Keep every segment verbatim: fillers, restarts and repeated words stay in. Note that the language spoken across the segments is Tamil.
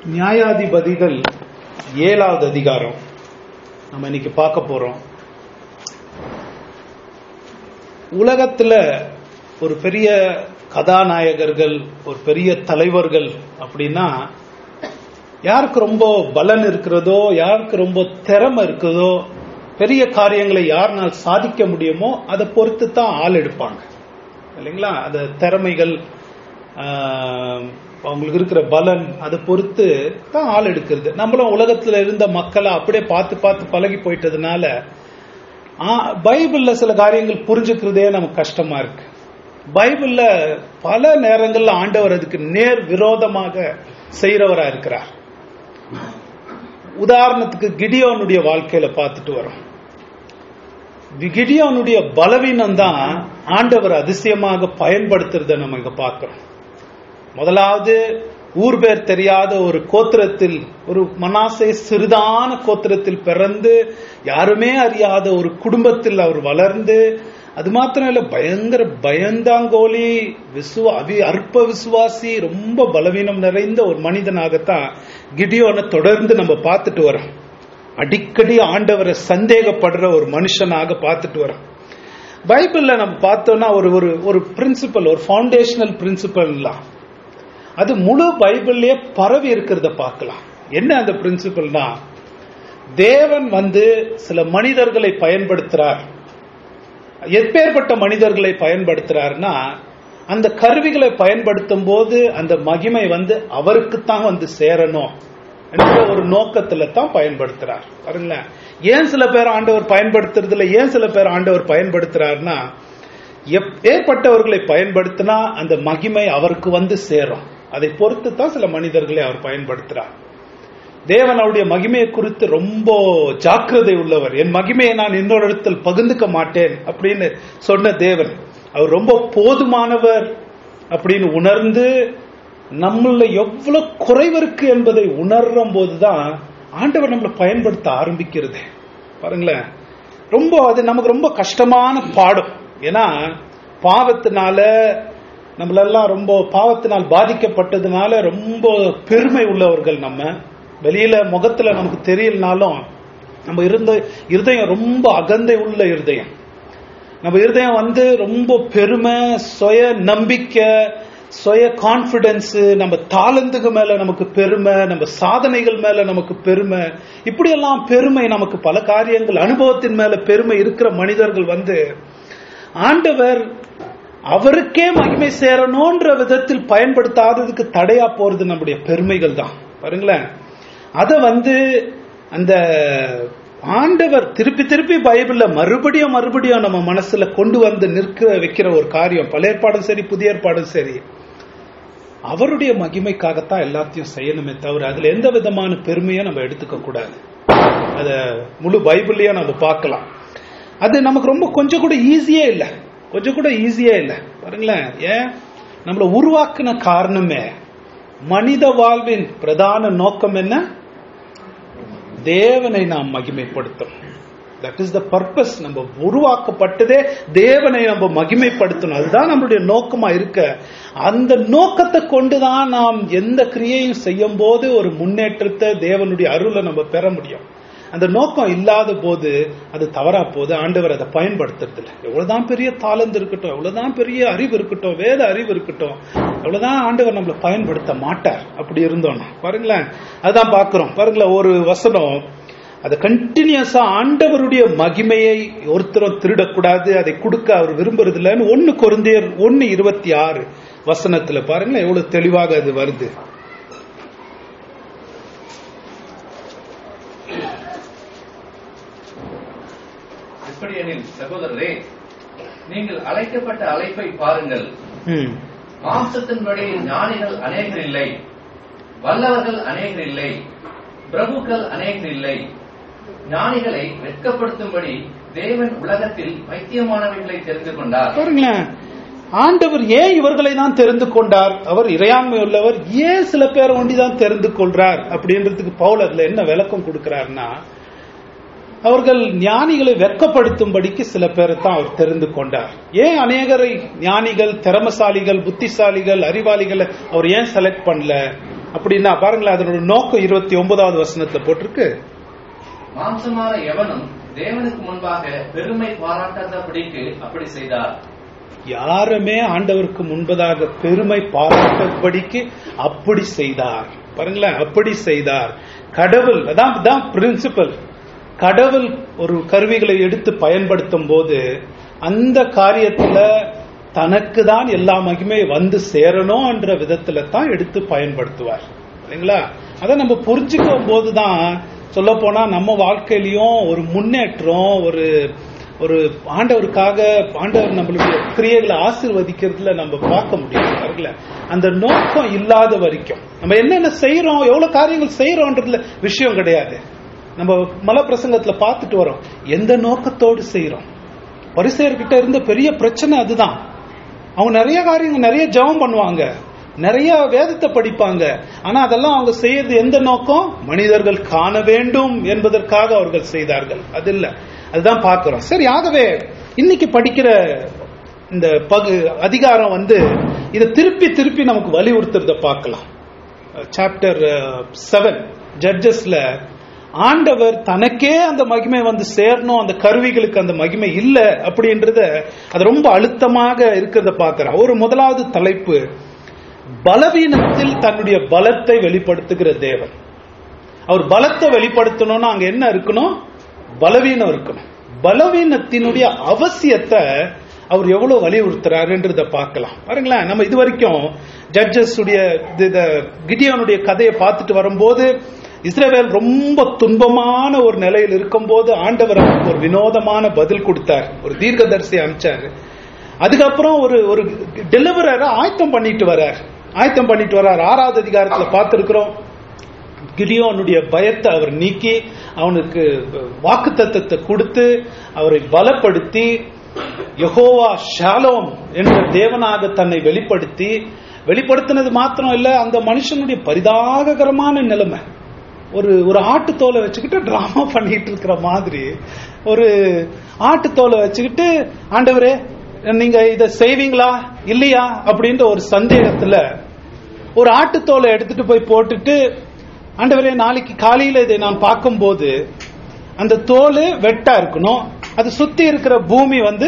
நியாயாதிபதிகள் ஏழாவது அதிகாரம் நம்ம இன்னைக்கு பார்க்க போறோம். உலகத்துல ஒரு பெரிய கதாநாயகர்கள், ஒரு பெரிய தலைவர்கள் அப்படின்னா யாருக்கு ரொம்ப பலன் இருக்கிறதோ, யாருக்கு ரொம்ப திறமை இருக்கிறதோ, பெரிய காரியங்களை யாருனால் சாதிக்க முடியுமோ அதை பொறுத்து தான் ஆள் எடுப்பாங்க இல்லைங்களா. அந்த திறமைகள், அவங்களுக்கு இருக்கிற பலன், அதை பொறுத்து தான் ஆள் எடுக்கிறது. நம்மளும் உலகத்துல இருந்த மக்களை அப்படியே பார்த்து பார்த்து பழகி போயிட்டதுனால பைபிள்ல சில காரியங்கள் புரிஞ்சுக்கிறதே நமக்கு கஷ்டமா இருக்கு. பைபிள்ல பல நேரங்கள்ல ஆண்டவர் அதுக்கு நேர் விரோதமாக செய்யறவரா இருக்கிறார். உதாரணத்துக்கு கிடியோனுடைய வாழ்க்கையில பார்த்துட்டு வரோம். கிடியோனுடைய பலவீனம் தான் ஆண்டவர் அதிசயமாக பயன்படுத்துறத நம்ம இங்க பார்க்கிறோம். முதலாவது, ஊர் பேர் தெரியாத ஒரு கோத்திரத்தில், ஒரு மனாசே சிறிதான கோத்திரத்தில் பிறந்து யாருமே அறியாத ஒரு குடும்பத்தில் அவர் வளர்ந்து, அது மாத்திரம் இல்ல, பயங்கர பயந்தாங்கோலி, விசுவா அவி அற்ப விசுவாசி, ரொம்ப பலவீனம் நிறைந்த ஒரு மனிதனாகத்தான் கிடியோனை தொடர்ந்து நம்ம பார்த்துட்டு வரோம். அடிக்கடி ஆண்டவரை சந்தேகப்படுற ஒரு மனுஷனாக பார்த்துட்டு வரோம். பைபிள்ல நம்ம பார்த்தோம்னா ஒரு ஒரு பிரின்சிபல், ஒரு ஃபவுண்டேஷனல் பிரின்சிபல்லாம் அது முழு பைபிள்லயே பரவி இருக்கிறத பார்க்கலாம். என்ன அந்த பிரின்சிபல்னா, தேவன் வந்து சில மனிதர்களை பயன்படுத்துறார். எப்பேற்பட்ட மனிதர்களை பயன்படுத்துறாருன்னா, அந்த கருவிகளை பயன்படுத்தும் போது அந்த மகிமை வந்து அவருக்குத்தான் வந்து சேரணும் என்ற ஒரு நோக்கத்துல தான் பயன்படுத்துறார். பாருங்களேன், ஏன் சில பேர் ஆண்டவர் பயன்படுத்துறதுல, ஏன் சில பேர் ஆண்டவர் பயன்படுத்துறாருன்னா, ஏற்பட்டவர்களை பயன்படுத்தினா அந்த மகிமை அவருக்கு வந்து சேரும். அதை பொறுத்து தான் சில மனிதர்களை அவர் பயன்படுத்துறார். தேவன் அவருடைய மகிமையை குறித்து ரொம்ப ஜாக்கிரதை உள்ளவர். என் மகிமையை நான் இன்னொரு இடத்தில் பகிர்ந்துக்க மாட்டேன் அப்படின்னு சொன்ன தேவன், அவர் ரொம்ப போதுமானவர் அப்படின்னு உணர்ந்து நம்மள எவ்வளவு குறைவு இருக்கு என்பதை உணரும் போதுதான் ஆண்டவர் நம்மளை பயன்படுத்த ஆரம்பிக்கிறது. பாருங்களேன், ரொம்ப அது நமக்கு ரொம்ப கஷ்டமான பாடம். ஏன்னா பாவத்தினால நம்மளெல்லாம் ரொம்ப பாவத்தினால் பாதிக்கப்பட்டதுனால ரொம்ப பெருமை உள்ளவர்கள். நம்ம வெளியில முகத்துல நமக்கு தெரியலனாலும் நம்ம இருந்த இருதயம் ரொம்ப அகந்தை உள்ள இருதயம். நம்ம இருதயம் வந்து ரொம்ப பெருமை, சுய நம்பிக்கை, சுய கான்பிடன்ஸ், நம்ம தாளந்துக்கு மேல நமக்கு பெருமை, நம்ம சாதனைகள் மேல நமக்கு பெருமை, இப்படியெல்லாம் பெருமை, நமக்கு பல காரியங்கள் அனுபவத்தின் மேல பெருமை இருக்கிற மனிதர்கள் வந்து ஆண்டவர் அவருக்கே மகிமை சேரணும்ன்ற விதத்தில் பயன்படுத்தாததுக்கு தடையா போறது நம்முடைய பெருமைகள் தான். பாருங்களேன், அத வந்து அந்த ஆண்டவர் திருப்பி திருப்பி பைபிள்ல மறுபடியும் மறுபடியும் நம்ம மனசுல கொண்டு வந்து நிற்க வைக்கிற ஒரு காரியம். பழைய ஏற்பாடும் சரி, புதிய ஏற்பாடும் சரி, அவருடைய மகிமைக்காகத்தான் எல்லாத்தையும் செய்யணுமே தவிர அதுல எந்த விதமான பெருமையும் நம்ம எடுத்துக்க கூடாது. அத முழு பைபிள்லயே நம்ம பார்க்கலாம். அது நமக்கு ரொம்ப கொஞ்சம் கூட ஈஸியே இல்லை, கொஞ்சம் கூட ஈஸியே இல்லை. பாருங்களேன், ஏன் நம்மள உருவாக்குன காரணமே, மனித வாழ்வின் பிரதான நோக்கம் என்ன? தேவனை நாம் மகிமைப்படுத்தணும். That is the purpose. நம்ம உருவாக்கப்பட்டதே தேவனை நம்ம மகிமைப்படுத்தணும். அதுதான் நம்மளுடைய நோக்கமா இருக்க. அந்த நோக்கத்தை கொண்டுதான் நாம் எந்த கிரியையும் செய்யும் போது ஒரு முன்னேற்றத்தை, தேவனுடைய அருளை நம்ம பெற முடியும். அந்த நோக்கம் இல்லாத போது அது தவறா போது ஆண்டவர் அதை பயன்படுத்துறது இல்லை. எவ்வளவுதான் பெரிய தாளந்து இருக்கட்டும், எவ்வளவுதான் பெரிய அறிவு இருக்கட்டும், வேத அறிவு இருக்கட்டும், எவ்வளவுதான் ஆண்டவர் நம்மளை பயன்படுத்த மாட்டார். அப்படி இருந்தோம்னா பாருங்களேன், அதுதான் பாக்குறோம். பாருங்களேன், ஒரு வசனம் அதை கண்டினியூஸா ஆண்டவருடைய மகிமையை ஒருத்தரும் திருடக்கூடாது, அதை கொடுக்க அவர் விரும்புறது இல்லைன்னு ஒன்னு கொரிந்தியர் ஒன்னு இருபத்தி ஆறு வசனத்துல பாருங்களேன் எவ்வளவு தெளிவாக அது வருது. சகோதரரே, நீங்கள் அழைக்கப்பட்ட அழைப்பை பாருங்கள். மாம்சத்தின்படி ஞானிகள் அநேகர் இல்லை, வல்லவர்கள் அநேகர் இல்லை, பிரபுக்கள் அநேகர் இல்லை. ஞானிகளை வெட்கப்படுத்தும்படி தேவன் உலகத்தில் பைத்தியமானவர்களை தெரிந்து கொண்டார். பாருங்களேன், ஆண்டவர் ஏன் இவர்களை தான் தெரிந்து கொண்டார்? அவர் இறையாண்மை உள்ளவர், ஏன் சில பேரை ஒண்டிதான் தெரிந்து கொள்றார் அப்படின்றதுக்கு பவுல் அதுல என்ன விளக்கம் கொடுக்கிறார்னா, அவர்கள் ஞானிகளை வெட்கப்படுத்தும்படிக்கு சில பேரை தான் அவர் தெரிந்து கொண்டார். ஏன் அநேகரை ஞானிகள், திறமசாலிகள், புத்திசாலிகள், அறிவாளிகளை அவர் ஏன் செலக்ட் பண்ணல? அப்படின்னா பாருங்களேன், அதனோட நோக்கம் இருபத்தி ஒன்பதாவது வசனத்துல போட்டிருக்கு. மாம்சமான எவனும் தேவனுக்கு முன்பாக பெருமை பாராட்டாதபடிக்கு அப்படி செய்தார். யாருமே ஆண்டவருக்கு முன்பதாக பெருமை பாராட்டபடிக்கு அப்படி செய்தார். பாருங்களேன், அப்படி செய்தார். கடவுள், அதான் தான் பிரின்சிபல். கடவுள் ஒரு கருவிகளை எடுத்து பயன்படுத்தும் போது அந்த காரியத்துல தனக்கு தான் எல்லா மகிமை வந்து சேரணும் என்ற விதத்துல தான் எடுத்து பயன்படுத்துவார். இல்லைங்களா? அதை நம்ம புரிஞ்சுக்கும் போதுதான் சொல்ல போனா நம்ம வாழ்க்கையிலயும் ஒரு முன்னேற்றம், ஒரு ஒரு ஆண்டவருக்காக ஆண்டவர் நம்மளுடைய கிரியைகளை ஆசீர்வதிக்கிறதுல நம்ம பார்க்க முடியும். அந்த நோக்கம் இல்லாத வரைக்கும் நம்ம என்னென்ன செய்யறோம், எவ்வளவு காரியங்கள் செய்யறோம்ன்றதுல விஷயம் கிடையாது. நம்ம மல பிரசங்கத்துல பார்த்துட்டு வரோம், எந்த நோக்கத்தோடு செய்யறோம். பரிசேயர்கிட்ட இருந்த பெரிய பிரச்சனை அதுதான். அவங்க நிறைய காரியங்கள், நிறைய ஜெபம் பண்ணுவாங்க, நிறைய வேதத்தை படிப்பாங்க. ஆனா அதெல்லாம் அவங்க செய்யறது எந்த நோக்கம்? மனிதர்கள் காண வேண்டும் என்பதற்காக அவர்கள் செய்தார்கள். அது இல்ல, அதுதான் பார்க்கிறோம். சரி, ஆகவே இன்னைக்கு படிக்கிற இந்த பகு அதிகாரம் வந்து இதை திருப்பி திருப்பி நமக்கு வலியுறுத்துறத பார்க்கலாம். சாப்டர் செவன் ஜட்ஜஸ்ல ஆண்டவர் தனக்கே அந்த மகிமை வந்து சேரணும், அந்த கருவிகளுக்கு அந்த மகிமை இல்லை அப்படின்றத அது ரொம்ப அழுத்தமாக இருக்கிறத பார்க்கிறோம். ஒரு முதலாவது தலைப்பு, பலவீனத்தில் தன்னுடைய பலத்தை வெளிப்படுத்துகிற தேவன். அவர் பலத்தை வெளிப்படுத்தணும்னா அங்க என்ன இருக்கணும்? பலவீனம் இருக்கணும். பலவீனத்தினுடைய அவசியத்தை அவர் எவ்வளவு வலியுறுத்துறாருன்றத பார்க்கலாம். பாருங்களேன், நம்ம இது வரைக்கும் ஜட்ஜஸ் உடைய கிடியோனுடைய கதையை பார்த்துட்டு வரும்போது இஸ்ரவேல் ரொம்ப துன்பமான ஒரு நிலையில் இருக்கும் போது ஆண்டவர் அவருக்கு ஒரு வினோதமான பதில் கொடுத்தார், ஒரு தீர்க்கதரிசி அனுப்பிச்சாரு. அதுக்கப்புறம் ஒரு ஒரு டெலிவரரை ஆயத்தம் பண்ணிட்டு வர்றார் ஆயத்தம் பண்ணிட்டு வர்றார் ஆறாவது அதிகாரத்துல பார்த்திருக்கிறோம். கிடியோனுடைய பயத்தை அவர் நீக்கி அவனுக்கு வாக்குத்தத்தத்தை கொடுத்து அவரை பலப்படுத்தி யெகோவா ஷாலோம் என்ற தேவனாக தன்னை வெளிப்படுத்தி வெளிப்படுத்தினது மாத்திரம் இல்ல, அந்த மனுஷனுடைய பரிதாபகரமான நிலைமை, ஒரு ஒரு ஆட்டுத்தோலை வச்சுக்கிட்டு டிராமா பண்ணிட்டு இருக்கிற மாதிரி, ஒரு ஆட்டுத்தோலை வச்சுக்கிட்டு ஆண்டவரே நீங்க இதை செய்வீங்களா இல்லையா அப்படின்ற ஒரு சந்தேகத்துல ஒரு ஆட்டுத்தோலை எடுத்துட்டு போய் போட்டுட்டு, ஆண்டவரே நாளைக்கு காலையில இதை நான் பார்க்கும் போது அந்த தோல் வெட்டா இருக்கணும், அது சுத்தி இருக்கிற பூமி வந்து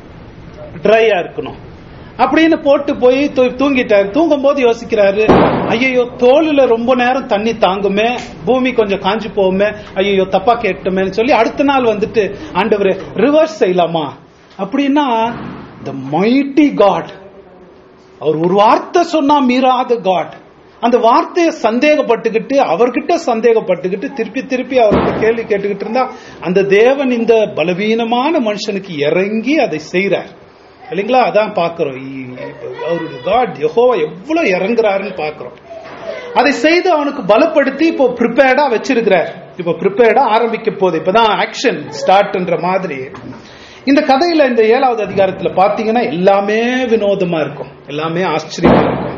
ட்ரையா இருக்கணும் அப்படின்னு போட்டு போய் தூங்கிட்டாரு. தூங்கும் போது யோசிக்கிறாரு, ஐயோ தோலுல ரொம்ப நேரம் தண்ணி தாங்குமே, பூமி கொஞ்சம் காஞ்சி போகுமே, ஐயோ தப்பா கேட்டோமேன்னு சொல்லி அடுத்த நாள் வந்துட்டு ஆண்டவரே ரிவர்ஸ் செய்யலாமா அப்படின்னா, the mighty God, அவர் ஒரு வார்த்தை சொன்னா மீறாத காட், அந்த வார்த்தையை சந்தேகப்பட்டுக்கிட்டு அவர்கிட்ட சந்தேகப்பட்டுக்கிட்டு திருப்பி திருப்பி அவர்கிட்ட கேள்வி கேட்டுக்கிட்டு இருந்தா அந்த தேவன் இந்த பலவீனமான மனுஷனுக்கு இறங்கி அதை செய்யறார் இல்லைங்களா? அதான் பாக்குறோம், அவருடைய காட் யெகோவா எவ்வளவு இறங்குறாருன்னு பாக்குறோம். அதை செய்து அவனுக்கு பலப்படுத்தி இப்போ ப்ரிப்பேர்டா வச்சிருக்கிறார். இப்போ ப்ரிப்பேர்டா ஆரம்பிக்க போகுது, இப்பதான் ஆக்ஷன் ஸ்டார்ட்ன்ற மாதிரி. இந்த கதையில இந்த ஏழாவது அதிகாரத்துல பாத்தீங்கன்னா எல்லாமே வினோதமா இருக்கும், எல்லாமே ஆச்சரியமா இருக்கும்.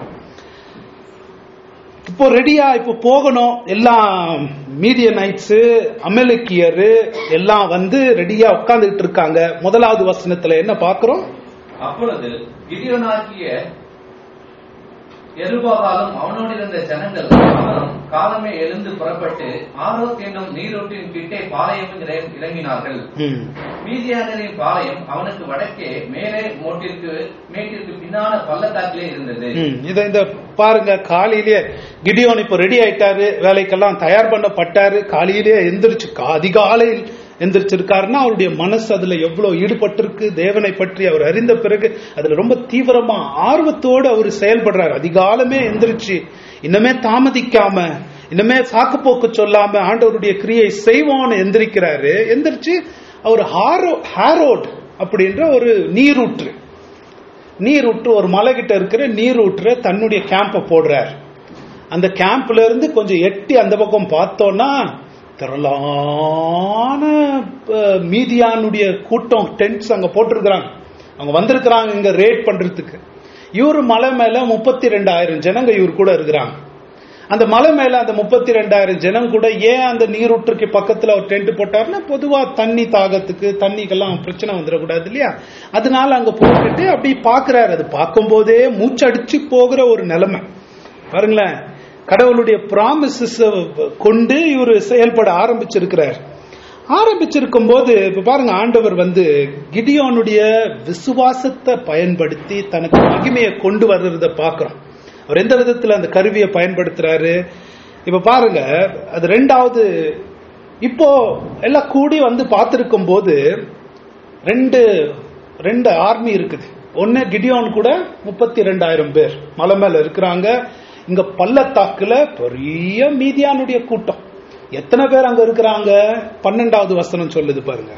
இப்போ ரெடியா இப்போ போகணும், எல்லாம் மீடியனைட்ஸ் அமெரிக்கியர் எல்லாம் வந்து ரெடியா உட்கார்ந்துட்டு இருக்காங்க. முதலாவது வசனத்துல என்ன பாக்குறோம்? அப்பொழுது கிதியோனாகிய யெருபாகாலும் அவனோடு இருந்த ஜனங்கள் அவரும் காலமே எழுந்து புறப்பட்டு ஆரோத் என்னும் நீரூற்றின் கிட்டே பாளையம் இறங்கினார்கள். மீதியானரின் பாளையம் அவனுக்கு வடக்கே மேலே மோட்டிற்கு மேட்டிற்கு பின்னான பள்ளத்தாக்கிலே இருந்தது. இத இந்த பாருங்க, காலையிலேயே கிடியோன் இப்ப ரெடி ஆயிட்டாரு, வேலைக்கெல்லாம் தயார் பண்ணப்பட்டாரு. காலையிலேயே எந்திரிச்சு அதிகாலையில் எந்திரிச்சிருக்காருன்னா அவருடைய மனசு அதுல எவ்வளவு ஈடுபட்டிருக்கு, தேவனை பற்றி அவர் அறிந்த பிறகு அதுல ரொம்ப தீவிரமா ஆர்வத்தோடு அவர் செயல்படுறாரு. அதிகாலமே எந்திரிச்சு இன்னமே தாமதிக்காம இன்னமே சாக்கு போக்கு சொல்லாம ஆண்டவருடைய கிரியை செய்வோன்னு எந்திரிக்கிறாரு. எந்திரிச்சு அவர் ஹாரோ ஹாரோட் அப்படின்ற ஒரு நீரூற்று நீரூற்று ஒரு மலை கிட்ட இருக்கிற நீரூற்ற தன்னுடைய கேம்ப போடுறார். அந்த கேம்ப்ல இருந்து கொஞ்சம் எட்டி அந்த பக்கம் பார்த்தோம்னா திரளான மீதியானுடைய கூட்டம், டென்ட்ஸ் அங்க போட்டிருக்கிறாங்க. அவங்க வந்திருக்கிறாங்க இங்க ரேட் பண்றதுக்கு. இவரு மலை மேல முப்பத்தி ரெண்டாயிரம் ஜனங்க இவர் கூட இருக்கிறாங்க. அந்த மலை மேல அந்த முப்பத்தி ரெண்டாயிரம் ஜனம் கூட ஏன் அந்த நீரூற்றுக்கு பக்கத்துல ஒரு டென்ட் போட்டாருன்னா, பொதுவா தண்ணி தாகத்துக்கு தண்ணிக்கெல்லாம் பிரச்சனை வந்துடக்கூடாது இல்லையா, அதனால அங்க போட்டுட்டு அப்படி பாக்குறாரு. அது பார்க்கும் போதே மூச்சடிச்சு போகிற ஒரு நிலைமை பாருங்களேன். கடவுளுடைய ப்ராமிசஸ் கொண்டு இவர் செயல்பட ஆரம்பிச்சிருக்கிறார். ஆரம்பிச்சிருக்கும் போது இப்ப பாருங்க, ஆண்டவர் வந்து கிடியோனுடைய விசுவாசத்தை பயன்படுத்தி தனக்கு மகிமையை கொண்டு வர்றத பாக்குறோம். அவர் எந்த விதத்துல அந்த கருவியை பயன்படுத்துறாரு இப்ப பாருங்க. அது ரெண்டாவது, இப்போ எல்லாம் கூடி வந்து பார்த்திருக்கும் போது ரெண்டு ரெண்டு ஆர்மி இருக்குது. ஒன்னு கிடியோன் கூட முப்பத்தி ரெண்டாயிரம் பேர் மலை மேல இருக்கிறாங்க. இங்க பள்ளத்தாக்குல பெரிய மீதியானுடைய கூட்டம். எத்தனை பேர் அங்க இருக்கிறாங்க? பன்னெண்டாவது வசனம் சொல்லுது பாருங்க.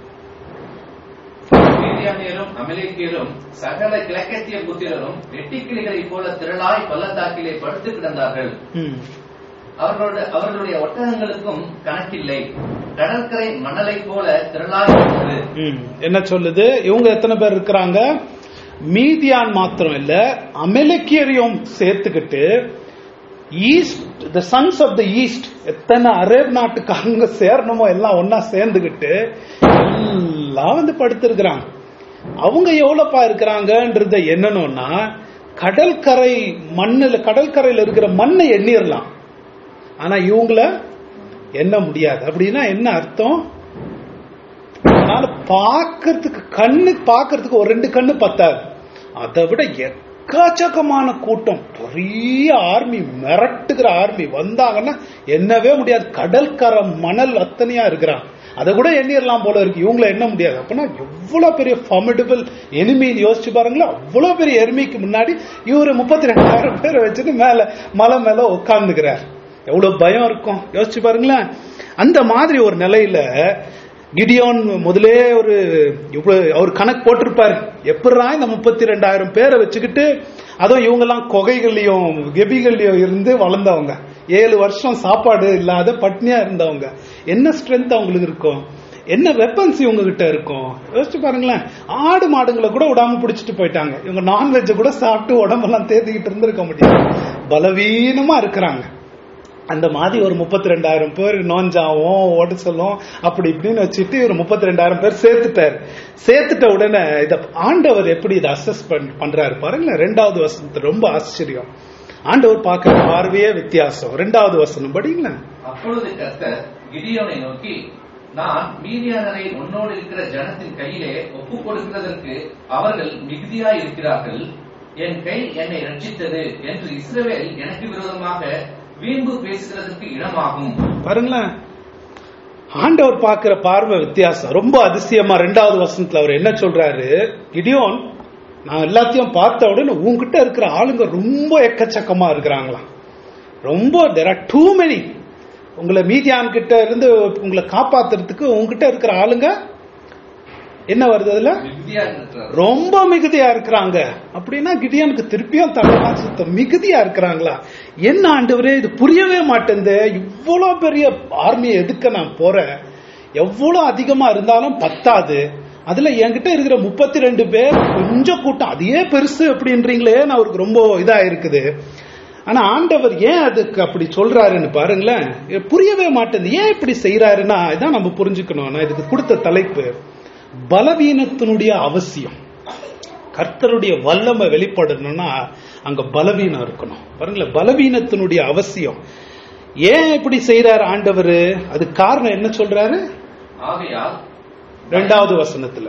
மீதியானியரும் அமலேக்கியரும் சகல கிழக்கத்திய புத்திரரும் வெட்டிக்கிளிகளை போல திரளாய் பள்ளத்தாக்கிலே படுத்து கிடந்தார்கள். அவர்களோட அவர்களுடைய ஒட்டகங்களுக்கும் கணக்கில்லை. கடற்கரை மணலை போல திரளாய் இருந்தது. என்ன சொல்லுது? இவங்க எத்தனை பேர் இருக்கிறாங்க? மீதியான் மாத்திரம் இல்ல, அமெரிக்கியரையும் சேர்த்துக்கிட்டு east, the sons of the east, எத்தனை அரேப் நாட்டுக்காரங்க சேரணுமோ எல்லாம் ஒன்னா சேர்ந்துகிட்டு எல்லாம் வந்து படுத்திருக்கிறாங்க. அவங்க எவ்வளவுப்பா இருக்கிறாங்கன்றத என்னன்னா, கடற்கரை மண்ணுல கடற்கரையில இருக்கிற மண்ணை எண்ணிடலாம், ஆனா இவங்கள எண்ண முடியாது. அப்படின்னா என்ன அர்த்தம்? அதனால பாக்கிறதுக்கு கண்ணு பாக்கிறதுக்கு ஒரு ரெண்டு கண்ணு பத்தாது, அதை விட எக்காச்சக்கமான கூட்டம், பெரிய ஆர்மி, மிரட்டுகிற ஆர்மி வந்தாங்கன்னா எண்ணவே முடியாது. கடற்கரை மணல் அத்தனையா இருக்கிறான், அதை கூட எண்ணிடலாம் போல இருக்கு, இவங்கள எண்ண முடியாது. அப்படின்னா எவ்வளவு பெரிய ஃபார்மிடபிள் எனிமின்னு யோசிச்சு பாருங்களா. அவ்வளவு பெரிய எனிமிக்கு முன்னாடி இவரு முப்பத்தி ரெண்டாயிரம் பேரை வச்சுட்டு மேல மலை மேல உட்கார்ந்துக்கிறார். எவ்வளவு பயம் இருக்கும் யோசிச்சு பாருங்களேன். அந்த மாதிரி ஒரு நிலையில கிடியோன் முதலே ஒரு அவர் கணக்கு போட்டிருப்பாரு, எப்படா இந்த முப்பத்தி ரெண்டாயிரம் பேரை வச்சுக்கிட்டு, அதுவும் இவங்க எல்லாம் கொகைகள்லயும் கெபிகள்லயும் இருந்து வளர்ந்தவங்க, ஏழு வருஷம் சாப்பாடு இல்லாத பட்னியா இருந்தவங்க, என்ன ஸ்ட்ரென்த் அவங்களுக்கு இருக்கும், என்ன வெப்பன்ஸ் இவங்க கிட்ட இருக்கும் யோசிச்சு பாருங்களேன். ஆடு மாடுங்களை கூட விடாம பிடிச்சிட்டு போயிட்டாங்க. இவங்க நான்வெஜ் கூட சாப்பிட்டு உடம்பெல்லாம் தேத்திக்கிட்டு இருந்திருக்க முடியாது, பலவீனமா இருக்கிறாங்க. அந்த மாதிரி ஒரு முப்பத்தி ரெண்டாயிரம் பேர் நோஞ்சாவும் ஒடசலும் அப்படி இப்படின்னு வச்சுட்டு ஒரு முப்பத்தி ரெண்டாயிரம் பேர் சேர்த்துட்டாரு. சேர்த்துட்ட உடனே இத ஆண்டவர் எப்படி இதை அசஸ் பண்றாரு பாருங்களேன். ரெண்டாவது வசனத்துல ரொம்ப ஆச்சரியம். ஆண்டவர் பார்க்கிற பார்வையே வித்தியாசம். ரெண்டாவது வசனம் படிங்களேன். அப்பொழுது கர்த்தர் கிடியோனை நோக்கி, நான் மீதியானரை உன்னோடு இருக்கிற ஜனத்தின் கையிலே ஒப்புக் கொடுக்கிறதற்கு அவர்கள் மிகுதியாய் இருக்கிறார்கள், என் கை என்னை ரட்சித்தது என்று இஸ்ரவேல் எனக்கு விரோதமாக வீம்பு பேசுகிறதுக்கு இடமாகும். பாருங்களேன், ஆண்டவர் பார்க்கிற பார்வை வித்தியாசம், ரொம்ப அதிசயமா. ரெண்டாவது வசனத்துல அவர் என்ன சொல்றாரு, கிடியோன் நான் எல்லாத்தையும் பார்த்த உடனே உங்ககிட்ட இருக்கிற ஆளுங்க ரொம்ப எக்கச்சக்கமா இருக்கிறாங்களாம், ரொம்ப there are too many. உங்களை மீதியான் கிட்ட இருந்து உங்களை காப்பாத்துறதுக்கு உங்ககிட்ட இருக்கிற ஆளுங்க என்ன வருது, அதுல ரொம்ப மிகுதியா இருக்கிறாங்க. அப்படின்னா கிடியோனுக்கு திருப்பியும் தலைவா சுத்தம் மிகுதியா இருக்கிறாங்களா? என்ன ஆண்டவரே, இது புரியவே மாட்டேங்குது, இவ்வளவு பெரிய ஆர்மியை எதுக்க நான் போறேன், எவ்வளவு அதிகமா இருந்தாலும் பத்தாது, அதுல என்கிட்ட இருக்கிற முப்பத்தி ரெண்டு பேர் கொஞ்சம் கூட்டம், அதையே பெருசு அப்படின்றீங்களே, நான் அவருக்கு ரொம்ப இதா இருக்குது. ஆனா ஆண்டவர் ஏன் அதுக்கு அப்படி சொல்றாருன்னு பாருங்களேன், புரியவே மாட்டேங்குது. ஏன் இப்படி செய்யறாருன்னா இதான் நம்ம புரிஞ்சுக்கணும். நான் இதுக்கு கொடுத்த தலைப்பு பலவீனத்தினுடைய அவசியம். கர்த்தருடைய வல்லமை வெளிப்படணும்னா அங்க பலவீனம் இருக்கணும். பாருங்களேன், பலவீனத்தினுடைய அவசியம். ஏன் இப்படி செய்யறாரு ஆண்டவர்? அது காரணம் என்ன சொல்றாரு? ஆகையால் இரண்டாவது வசனத்துல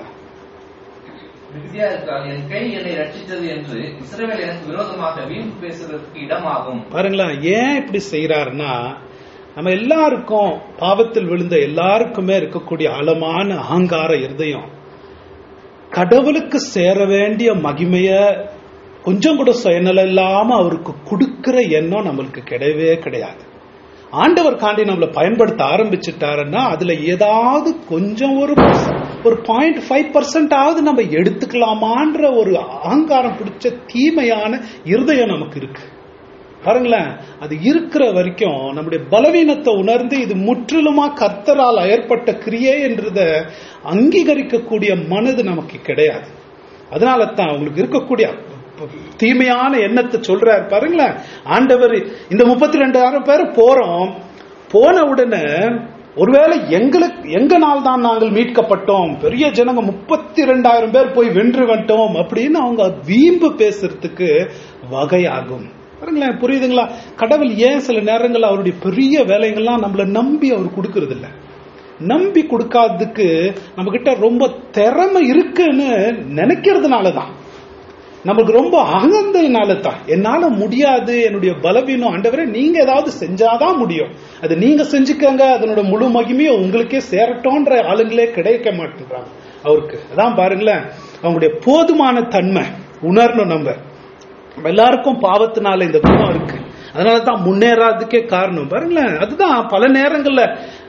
என் கை என்னை ரட்சித்தது என்று இஸ்ரவேல் எனக்கு விரோதமாக வீம்பு பேசுவதற்கு இடமாகும். பாருங்களேன், ஏன் இப்படி செய்யறாருன்னா, நம்ம எல்லாருக்கும் பாவத்தில் விழுந்த எல்லாருக்குமே இருக்கக்கூடிய ஆழமான அகங்கார இருதயம், கடவுளுக்கு சேர வேண்டிய மகிமைய கொஞ்சம் கூட சுயநலம் இல்லாம அவருக்கு கொடுக்கிற எண்ணம் நம்மளுக்கு கிடையவே கிடையாது. ஆண்டவர் காண்டி நம்மளை பயன்படுத்த ஆரம்பிச்சுட்டாருன்னா அதுல ஏதாவது கொஞ்சம் ஒரு ஒரு பாயிண்ட் ஃபைவ் பர்சன்ட் ஆவது நம்ம எடுத்துக்கலாமான்ற ஒரு அகங்காரம் பிடிச்ச தீமையான இருதயம் நமக்கு இருக்கு. பாருங்களேன், அது இருக்கிற வரைக்கும் நம்முடைய பலவீனத்தை உணர்ந்து இது முற்றிலுமா கர்த்தரால் ஏற்பட்ட கிரியை என்றத அங்கீகரிக்கக்கூடிய மனது நமக்கு கிடையாது. அதனால தான் உங்களுக்கு இருக்கக்கூடிய தீமையான எண்ணத்தை சொல்றாரு. பாருங்களேன், ஆண்டவர் இந்த முப்பத்தி ரெண்டாயிரம் பேர் போறோம், போன உடனே ஒருவேளை எங்களுக்கு எங்க நாள் தான் நாங்கள் மீட்கப்பட்டோம், பெரிய ஜனங்க முப்பத்தி ரெண்டாயிரம் பேர் போய் வென்று வந்துட்டோம் அப்படின்னு அவங்க வீம்பு பேசுறதுக்கு வகையாகும். பாருங்களேன், புரியுதுங்களா? கடவுள் ஏன் சில நேரங்கள் அவருடைய பெரிய வேலைகள்லாம் நம்மள நம்பி அவர் கொடுக்கறது இல்ல. நம்பி கொடுக்காததுக்கு நம்ம கிட்ட ரொம்ப திறமை இருக்குன்னு நினைக்கிறதுனாலதான், நமக்கு ரொம்ப அகந்தையினால தான். என்னால முடியாது, என்னுடைய பலவீனம், ஆண்டவரே நீங்க ஏதாவது செஞ்சாதான் முடியும், அது நீங்க செஞ்சுக்கங்க, அதனோட முழு மகிமையும் உங்களுக்கே சேரட்டோன்ற ஆளுங்களே கிடைக்க மாட்டேங்கிறாங்க அவருக்கு. அதான் பாருங்களேன், அவங்களுடைய போதுமான தன்மை உணரணும். நம்ம எல்லாருக்கும் பாவத்தினால இந்த குணம் இருக்கு, அதனாலதான் முன்னேறாதுக்கே காரணம். பாருங்களேன், அதுதான் பல நேரங்கள்ல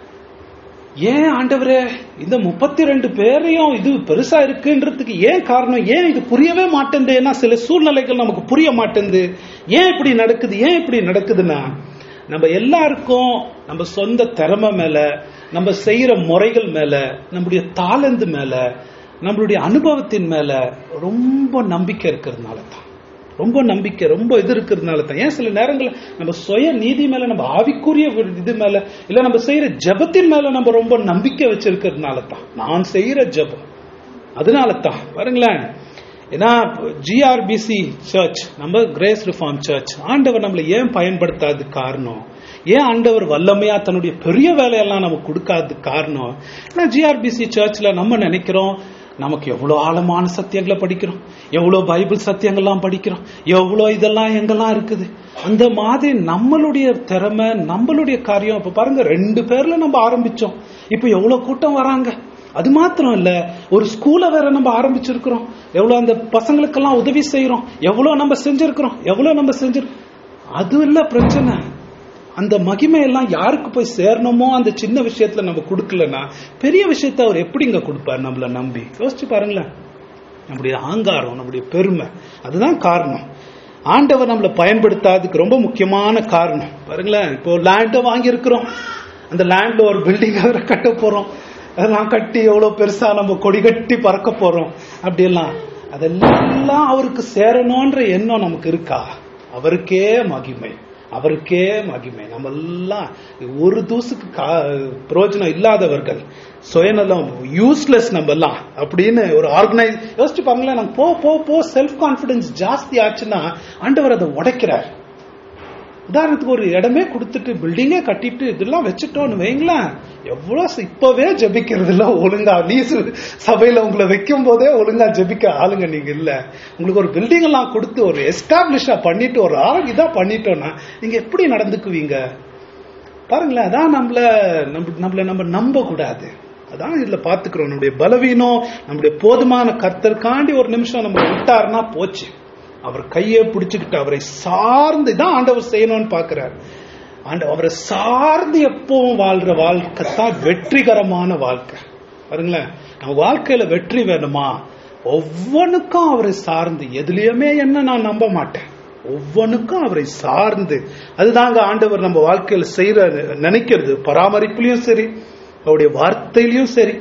ஏன் ஆண்டவரே இந்த முப்பத்தி ரெண்டு பேரையும் இது பெருசா இருக்குன்றதுக்கு ஏன் காரணம், ஏன் இது புரியவே மாட்டேங்குது. ஏன்னா சில சூழ்நிலைகள் நமக்கு புரிய மாட்டேங்குது, ஏன் இப்படி நடக்குது, ஏன் இப்படி நடக்குதுன்னா நம்ம எல்லாருக்கும் நம்ம சொந்த திறமை மேல, நம்ம செய்யற முறைகள் மேல, நம்முடைய தாளந்து மேல, நம்மளுடைய அனுபவத்தின் மேல ரொம்ப நம்பிக்கை இருக்கிறதுனால தான், ரொம்ப நம்பிக்கை ரொம்ப இது இருக்கிறதுனால தான். ஏன் சில நேரங்கள் நம்ம சுய நீதி மேல, நம்ம ஆவிக்குரிய இது மேல, இல்ல நம்ம செய்யற ஜபத்தின் மேல நம்ம ரொம்ப நம்பிக்கை வச்சிருக்கிறதுனால தான், நான் செய்யற ஜபம் அதனால தான். பாருங்களேன், ஏன்னா ஜிஆர்பிசி சர்ச், நம்ம கிரேஸ் ரிஃபார்ம் சர்ச், ஆண்டவர் நம்மளை ஏன் பயன்படுத்தாது காரணம், ஏன் ஆண்டவர் வல்லமையா தன்னுடைய பெரிய வேலையெல்லாம் நமக்கு கொடுக்காது காரணம். ஏன்னா ஜிஆர்பிசி சர்ச்ல நம்ம நினைக்கிறோம் நமக்கு எவ்வளவு ஆழமான சத்தியங்களை படிக்கிறோம், எவ்வளவு பைபிள் சத்தியங்கள்லாம் படிக்கிறோம், எவ்வளவு இதெல்லாம் எங்கெல்லாம் இருக்குது. அந்த மாதிரி நம்மளுடைய திறமை, நம்மளுடைய காரியம். இப்ப பாருங்க, ரெண்டு பேர்ல நம்ம ஆரம்பிச்சோம், இப்ப எவ்வளவு கூட்டம் வராங்க. அது மாத்திரம் இல்ல, ஒரு ஸ்கூலை வேற நம்ம ஆரம்பிச்சிருக்கிறோம், எவ்வளவு அந்த பசங்களுக்கெல்லாம் உதவி செய்யறோம், எவ்வளவு நம்ம செஞ்சிருக்கிறோம், எவ்வளவு நம்ம செஞ்சிருக்கோம். அது இல்ல பிரச்சனை. அந்த மகிமை எல்லாம் யாருக்கு போய் சேரணுமோ அந்த சின்ன விஷயத்துல நம்ம கொடுக்கலன்னா பெரிய விஷயத்த அவர் எப்படிங்க கொடுப்பார் நம்மள நம்பி? யோசிச்சு பாருங்களேன். நம்முடைய அகங்காரம், நம்முடைய பெருமை, அதுதான் காரணம். ஆண்டவர் நம்மளை பயன்படுத்தாததுக்கு ரொம்ப முக்கியமான காரணம். பாருங்களேன், இப்போ லேண்ட வாங்கி இருக்கிறோம், அந்த லேண்ட்ல ஒரு பில்டிங் வேற கட்ட போறோம், அதெல்லாம் கட்டி எவ்வளவு பெருசா நம்ம கொடி கட்டி பறக்க போறோம். அப்படி எல்லாம் அதெல்லாம் அவருக்கு சேரணும்ன்ற எண்ணம் நமக்கு இருக்கா? அவருக்கே மகிமை, அவருக்கே மகிமை. நம்ம எல்லாம் ஒரு தூசுக்கு பிரயோஜனம் இல்லாதவர்கள், சுயநலம், யூஸ்லெஸ் நம்ம எல்லாம் அப்படின்னு ஒரு ஆர்கனைஸ். யோசிச்சு பாருங்களேன், நம்ம போ போ போ செல்ஃப் கான்பிடன்ஸ் ஜாஸ்தி ஆச்சுன்னா ஆண்டவர் அதை உடைக்கிறார். உதாரணத்துக்கு ஒரு இடமே கொடுத்துட்டு பில்டிங்கே கட்டிட்டு இதெல்லாம் வச்சுட்டோன்னு வைங்களேன், எவ்வளவு இப்பவே ஜபிக்கிறது இல்ல ஒழுங்கா. லீஸ் சபையில உங்களை வைக்கும் போதே ஒழுங்கா ஜபிக்க ஆளுங்க நீங்க இல்ல. உங்களுக்கு ஒரு பில்டிங் எல்லாம் கொடுத்து ஒரு எஸ்டாப்ளிஷா பண்ணிட்டு ஒரு ஆள் இதா பண்ணிட்டோம்னா நீங்க எப்படி நடந்துக்குவீங்க? பாருங்களேன், அதான் நம்மள நம்மள நம்ம நம்ப கூடாது. அதான் இதுல பாத்துக்கிறோம், நம்முடைய பலவீனம், நம்முடைய போதுமான கர்த்தருக்காண்டி ஒரு நிமிஷம் நம்ம விட்டாருன்னா போச்சு. அவர் கையை பிடிச்சுக்கிட்டு அவரை சார்ந்து தான் ஆண்டவர் செய்யணும்னு பாக்குறாரு. அவரை சார்ந்து எப்பவும் வாழ்ற வாழ்க்கை தான் வெற்றிகரமான வாழ்க்கை. பாருங்களேன், நம்ம வாழ்க்கையில வெற்றி வேணுமா, ஒவ்வொன்னுக்கும் அவரை சார்ந்து, எதுலயுமே என்ன நான் நம்ப மாட்டேன், ஒவ்வொன்னுக்கும் அவரை சார்ந்து. அதுதாங்க ஆண்டவர் நம்ம வாழ்க்கையில செய்யற நினைக்கிறது. பராமரிப்புலயும் சரி, அவருடைய வார்த்தையிலயும் சரி,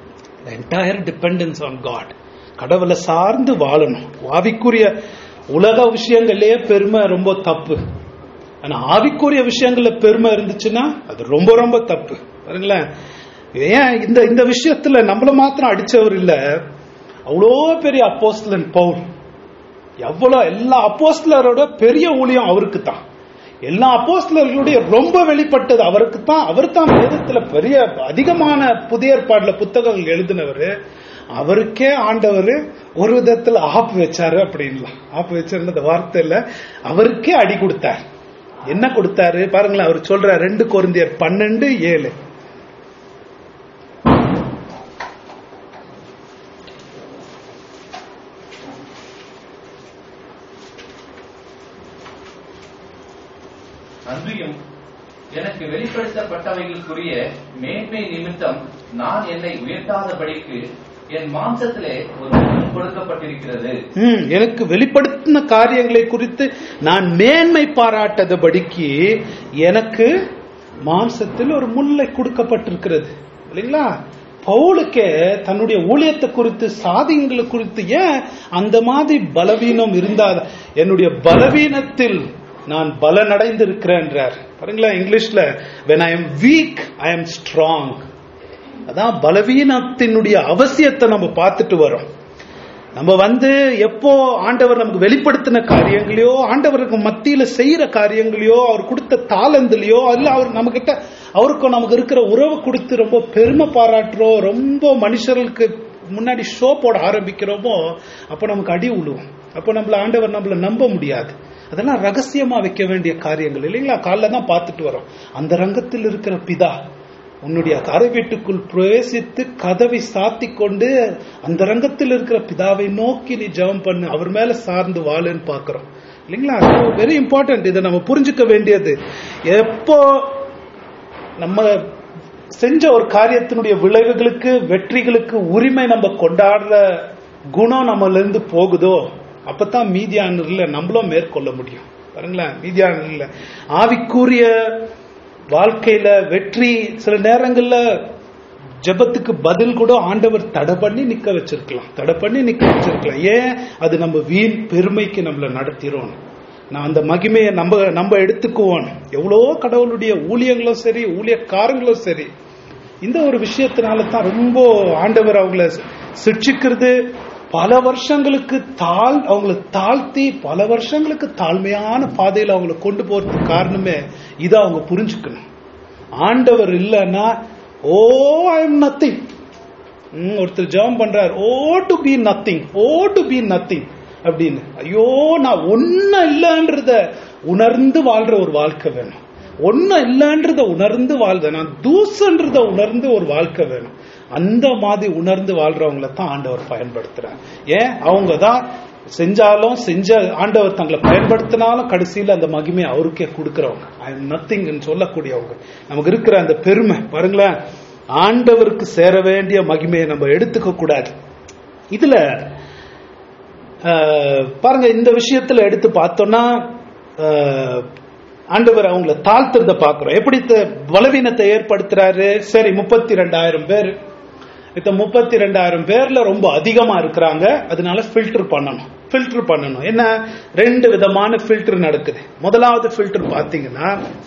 என்டையர் டிபெண்டன்ஸ் ஆன் காட். கடவுளை சார்ந்து வாழணும். ஆவிக்குரிய உலக விஷயங்களே பெருமை ரொம்ப தப்பு. ஆனா ஆவிக்குரிய விஷயங்கள்ல பெருமை இருந்துச்சுன்னா அது ரொம்ப ரொம்ப தப்பு. பாருங்களேன், ஏன் இந்த இந்த விஷயத்துல நம்மள மாத்திரம் அடிச்சவர் இல்ல, அவ்வளோ பெரிய அப்போஸ்தலன் பவுல், எவ்வளவு எல்லா அப்போஸ்தலரோட பெரிய ஊழியம் அவருக்கு தான். எல்லா அப்போஸ்தலர்களுடைய ரொம்ப வெளிப்பட்டது அவருக்கு தான். அவர் தான் வேதத்துல பெரிய அதிகமான புதிய ஏற்பாடுல புத்தகங்கள் எழுதினவர். அவருக்கே ஆண்டவர் ஒரு விதத்துல ஆப்பு வச்சாரு அப்படின்லாம். ஆப்பு வச்சிருந்த வார்த்தை இல்ல, அவருக்கே அடி கொடுத்தார். என்ன கொடுத்தாரு பாருங்களேன், அவர் சொல்ற ரெண்டு கொரிந்தியர் பன்னெண்டு ஏழு. அன்றியும் எனக்கு வெளிப்படுத்தப்பட்டவைகளுக்குரிய மேன்மை நிமித்தம் நான் என்னை உயர்த்தாதபடிக்கு என் மாம்சத்திலே ஒரு முள் கொடுக்கப்பட்டிருக்கிறது. எனக்கு வெளிப்படுத்தின காரியங்களை குறித்து நான் மேன்மை பாராட்டதபடிக்கு எனக்கு மாம்சத்தில் ஒரு முல்லை கொடுக்கப்பட்டிருக்கிறது. இல்லைங்களா? பவுலுக்கே தன்னுடைய ஊழியத்தை குறித்து, சாதியங்களை குறித்து ஏன் அந்த மாதிரி பலவீனம் இருந்தால், என்னுடைய பலவீனத்தில் நான் பலனடைந்து இருக்கிறேன்றார். பாருங்களா, இங்கிலீஷ்ல when I am weak I am strong. அதான் பலவீனத்தினுடைய அவசியத்தை நம்ம பார்த்துட்டு வரோம். நம்ம வந்து எப்போ ஆண்டவர் நமக்கு வெளிப்படுத்தின காரியங்களையோ, ஆண்டவருக்கு மத்தியில செய்யற காரியங்களையோ, அவர் கொடுத்த தாளந்துலயோ, அல்ல அவர் நம்ம கிட்ட அவருக்கும் நமக்கு இருக்கிற உறவு கொடுத்து ரொம்ப பெருமை பாராட்டுறோம், ரொம்ப மனுஷர்களுக்கு முன்னாடி ஷோ போட ஆரம்பிக்கிறோமோ, அப்ப நமக்கு அடி விழுவோம். அப்ப நம்மள ஆண்டவர் நம்மள நம்ப முடியாது. அதெல்லாம் ரகசியமா வைக்க வேண்டிய காரியங்கள் இல்லைங்களா? காலைல தான் பார்த்துட்டு வரோம். அந்த ரங்கத்தில் இருக்கிற பிதா உன்னுடைய அறை வீட்டுக்குள் பிரவேசித்து கதவை சாத்தி கொண்டு அந்த ரங்கத்தில் இருக்கிற பிதாவை நோக்கி நீ ஜெபம் பண்ணு, அவர் மேல சார்ந்து வாழுன்னு பாக்குறோம் இல்லைங்களா? Very important. இதை நம்ம புரிஞ்சுக்க வேண்டியது. எப்போ நம்ம செஞ்ச ஒரு காரியத்தினுடைய விளைவுகளுக்கு, வெற்றிகளுக்கு உரிமை நம்ம கொண்டாடுற குணம் நம்மள இருந்து போகுதோ, அப்பதான் மீதியானர்ல நம்மளும் மேற்கொள்ள முடியும். பாருங்களேன், மீதியானர்ல ஆவிக்குரிய வாழ்க்கையில வெற்றி சில நேரங்கள்ல ஜெபத்துக்கு பதில் கூட ஆண்டவர் தடை பண்ணி நிக்க வச்சிருக்கலாம், தடை பண்ணி நிக்க வச்சிருக்கலாம். ஏன்? அது நம்ம வீண் பெருமைக்கு நம்மள நடத்திரோம். நான் அந்த மகிமையை நம்ம நம்ம எடுத்துக்குவோம். எவ்வளோ கடவுளுடைய ஊழியங்களும் சரி, ஊழியக்காரங்களும் சரி, இந்த ஒரு விஷயத்தினால தான் ரொம்ப ஆண்டவர் அவங்கள சிக்ஷிக்கிறது. பல வருஷங்களுக்கு தாழ் அவங்களை தாழ்த்தி பல வருஷங்களுக்கு தாழ்மையான பாதையில் அவங்களை கொண்டு போறதுக்கு காரணமே இதை அவங்க புரிஞ்சுக்கணும். ஆண்டவர் இல்லைன்னா ஓ ஐ எம் நத்திங். ஒருத்தர் ஜெபம் பண்றார், oh to be nothing, oh to be nothing அப்படின்னு. ஐயோ, நான் ஒன்னும் இல்லைன்றத உணர்ந்து வாழ்ற ஒரு வாழ்க்கை வேணும். ஒன்னும் இல்லைன்றத உணர்ந்து வாழ்ற, நான் தூசன்றத உணர்ந்து ஒரு வாழ்க்கை வேணும். அந்த மாதிரி உணர்ந்து வாழ்றவங்களை தான் ஆண்டவர் பயன்படுத்துறார். ஏன்? அவங்க தான் செஞ்சாலும் செஞ்ச ஆண்டவர் தங்களை பயன்படுத்தினாலும் கடைசியில் அந்த மகிமையை அவருக்கே கொடுக்கிறவங்க. ஐ எம் நத்திங் சொல்லக்கூடியவங்க. நமக்கு இருக்கிற அந்த பெருமை பாருங்களேன், ஆண்டவருக்கு சேர வேண்டிய மகிமையை நம்ம எடுத்துக்க கூடாது. இதுல பாருங்க, இந்த விஷயத்துல எடுத்து பார்த்தோம்னா ஆண்டவர் அவங்களை தாழ்த்துறத பாக்குறோம். எப்படி பலவீனத்தை ஏற்படுத்துறாரு? சரி, முப்பத்தி ரெண்டாயிரம் பேர், இந்த முப்பத்தி ரெண்டாயிரம் பேர்ல ரொம்ப அதிகமா இருக்கிறாங்க, அதனால ஃபில்டர் பண்ணணும். ஃபில்டர் பண்ணணும் என்ன? ரெண்டு விதமான ஃபில்டர் நடக்குது. முதலாவது ஃபில்டர் பாத்தீங்கன்னா,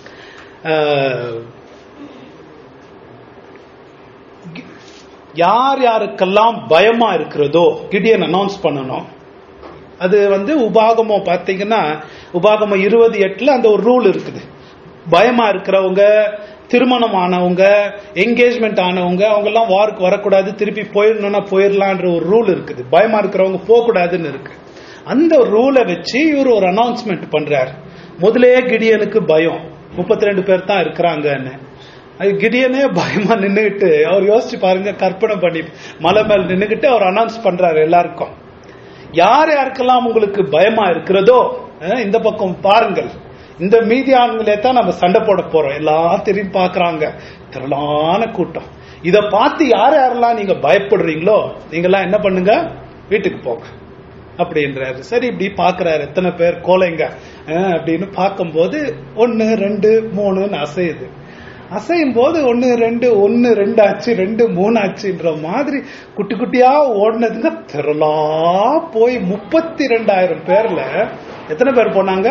யார் யாருக்கெல்லாம் பயமா இருக்கிறதோ கிடியன் அனௌன்ஸ் பண்ணணும். அது வந்து உபாகமம் பாத்தீங்கன்னா, உபாகமம் இருபது எட்டுல அந்த ஒரு ரூல் இருக்குது. பயமா இருக்கிறவங்க, திருமணம் ஆனவங்க, என்கேஜ்மெண்ட் ஆனவங்க, அவங்க எல்லாம் வாருக்கு வரக்கூடாது, திருப்பி போயிடணும்னா போயிடலான்ற ஒரு ரூல் இருக்குது. பயமா இருக்கிறவங்க போக கூடாதுன்னு இருக்கு. அந்த ரூலை வச்சு இவர் ஒரு அனௌன்ஸ்மெண்ட் பண்றாரு. முதலே கிடியனுக்கு பயம், முப்பத்தி ரெண்டு பேர் தான் இருக்கிறாங்கன்னு. அது கிடியனே பயமா நின்றுகிட்டு, அவர் யோசிச்சு பாருங்க, கற்பனை பண்ணி மலை மேல் நின்றுகிட்டு அவர் அனௌன்ஸ் பண்றாரு எல்லாருக்கும், யார் யாருக்கெல்லாம் உங்களுக்கு பயமா இருக்கிறதோ இந்த பக்கம் பாருங்கள், இந்த மீதியானங்களே தான் நம்ம சண்டை போட போறோம். எல்லாம் திரும்பி பாக்குறாங்க, திரளான கூட்டம். இத பார்த்து யார் யாரெல்லாம் நீங்க பயப்படுறீங்களோ நீங்க எல்லாம் என்ன பண்ணுங்க, வீட்டுக்கு போங்க அப்படின்றாரு. சரி, இப்படி பாக்குறாரு, எத்தனை பேர் கோலைங்க அப்படின்னு பார்க்கும்போது ஒன்னு ரெண்டு மூணுன்னு அசையுது. அசையும் போது ஒன்னு ரெண்டு ஒன்னு ரெண்டு ஆச்சு, ரெண்டு மூணு ஆச்சுன்ற மாதிரி குட்டி குட்டியா ஓடினதுங்க திரளா போய் முப்பத்தி ரெண்டாயிரம் பேர்ல எத்தனை பேர் போனாங்க?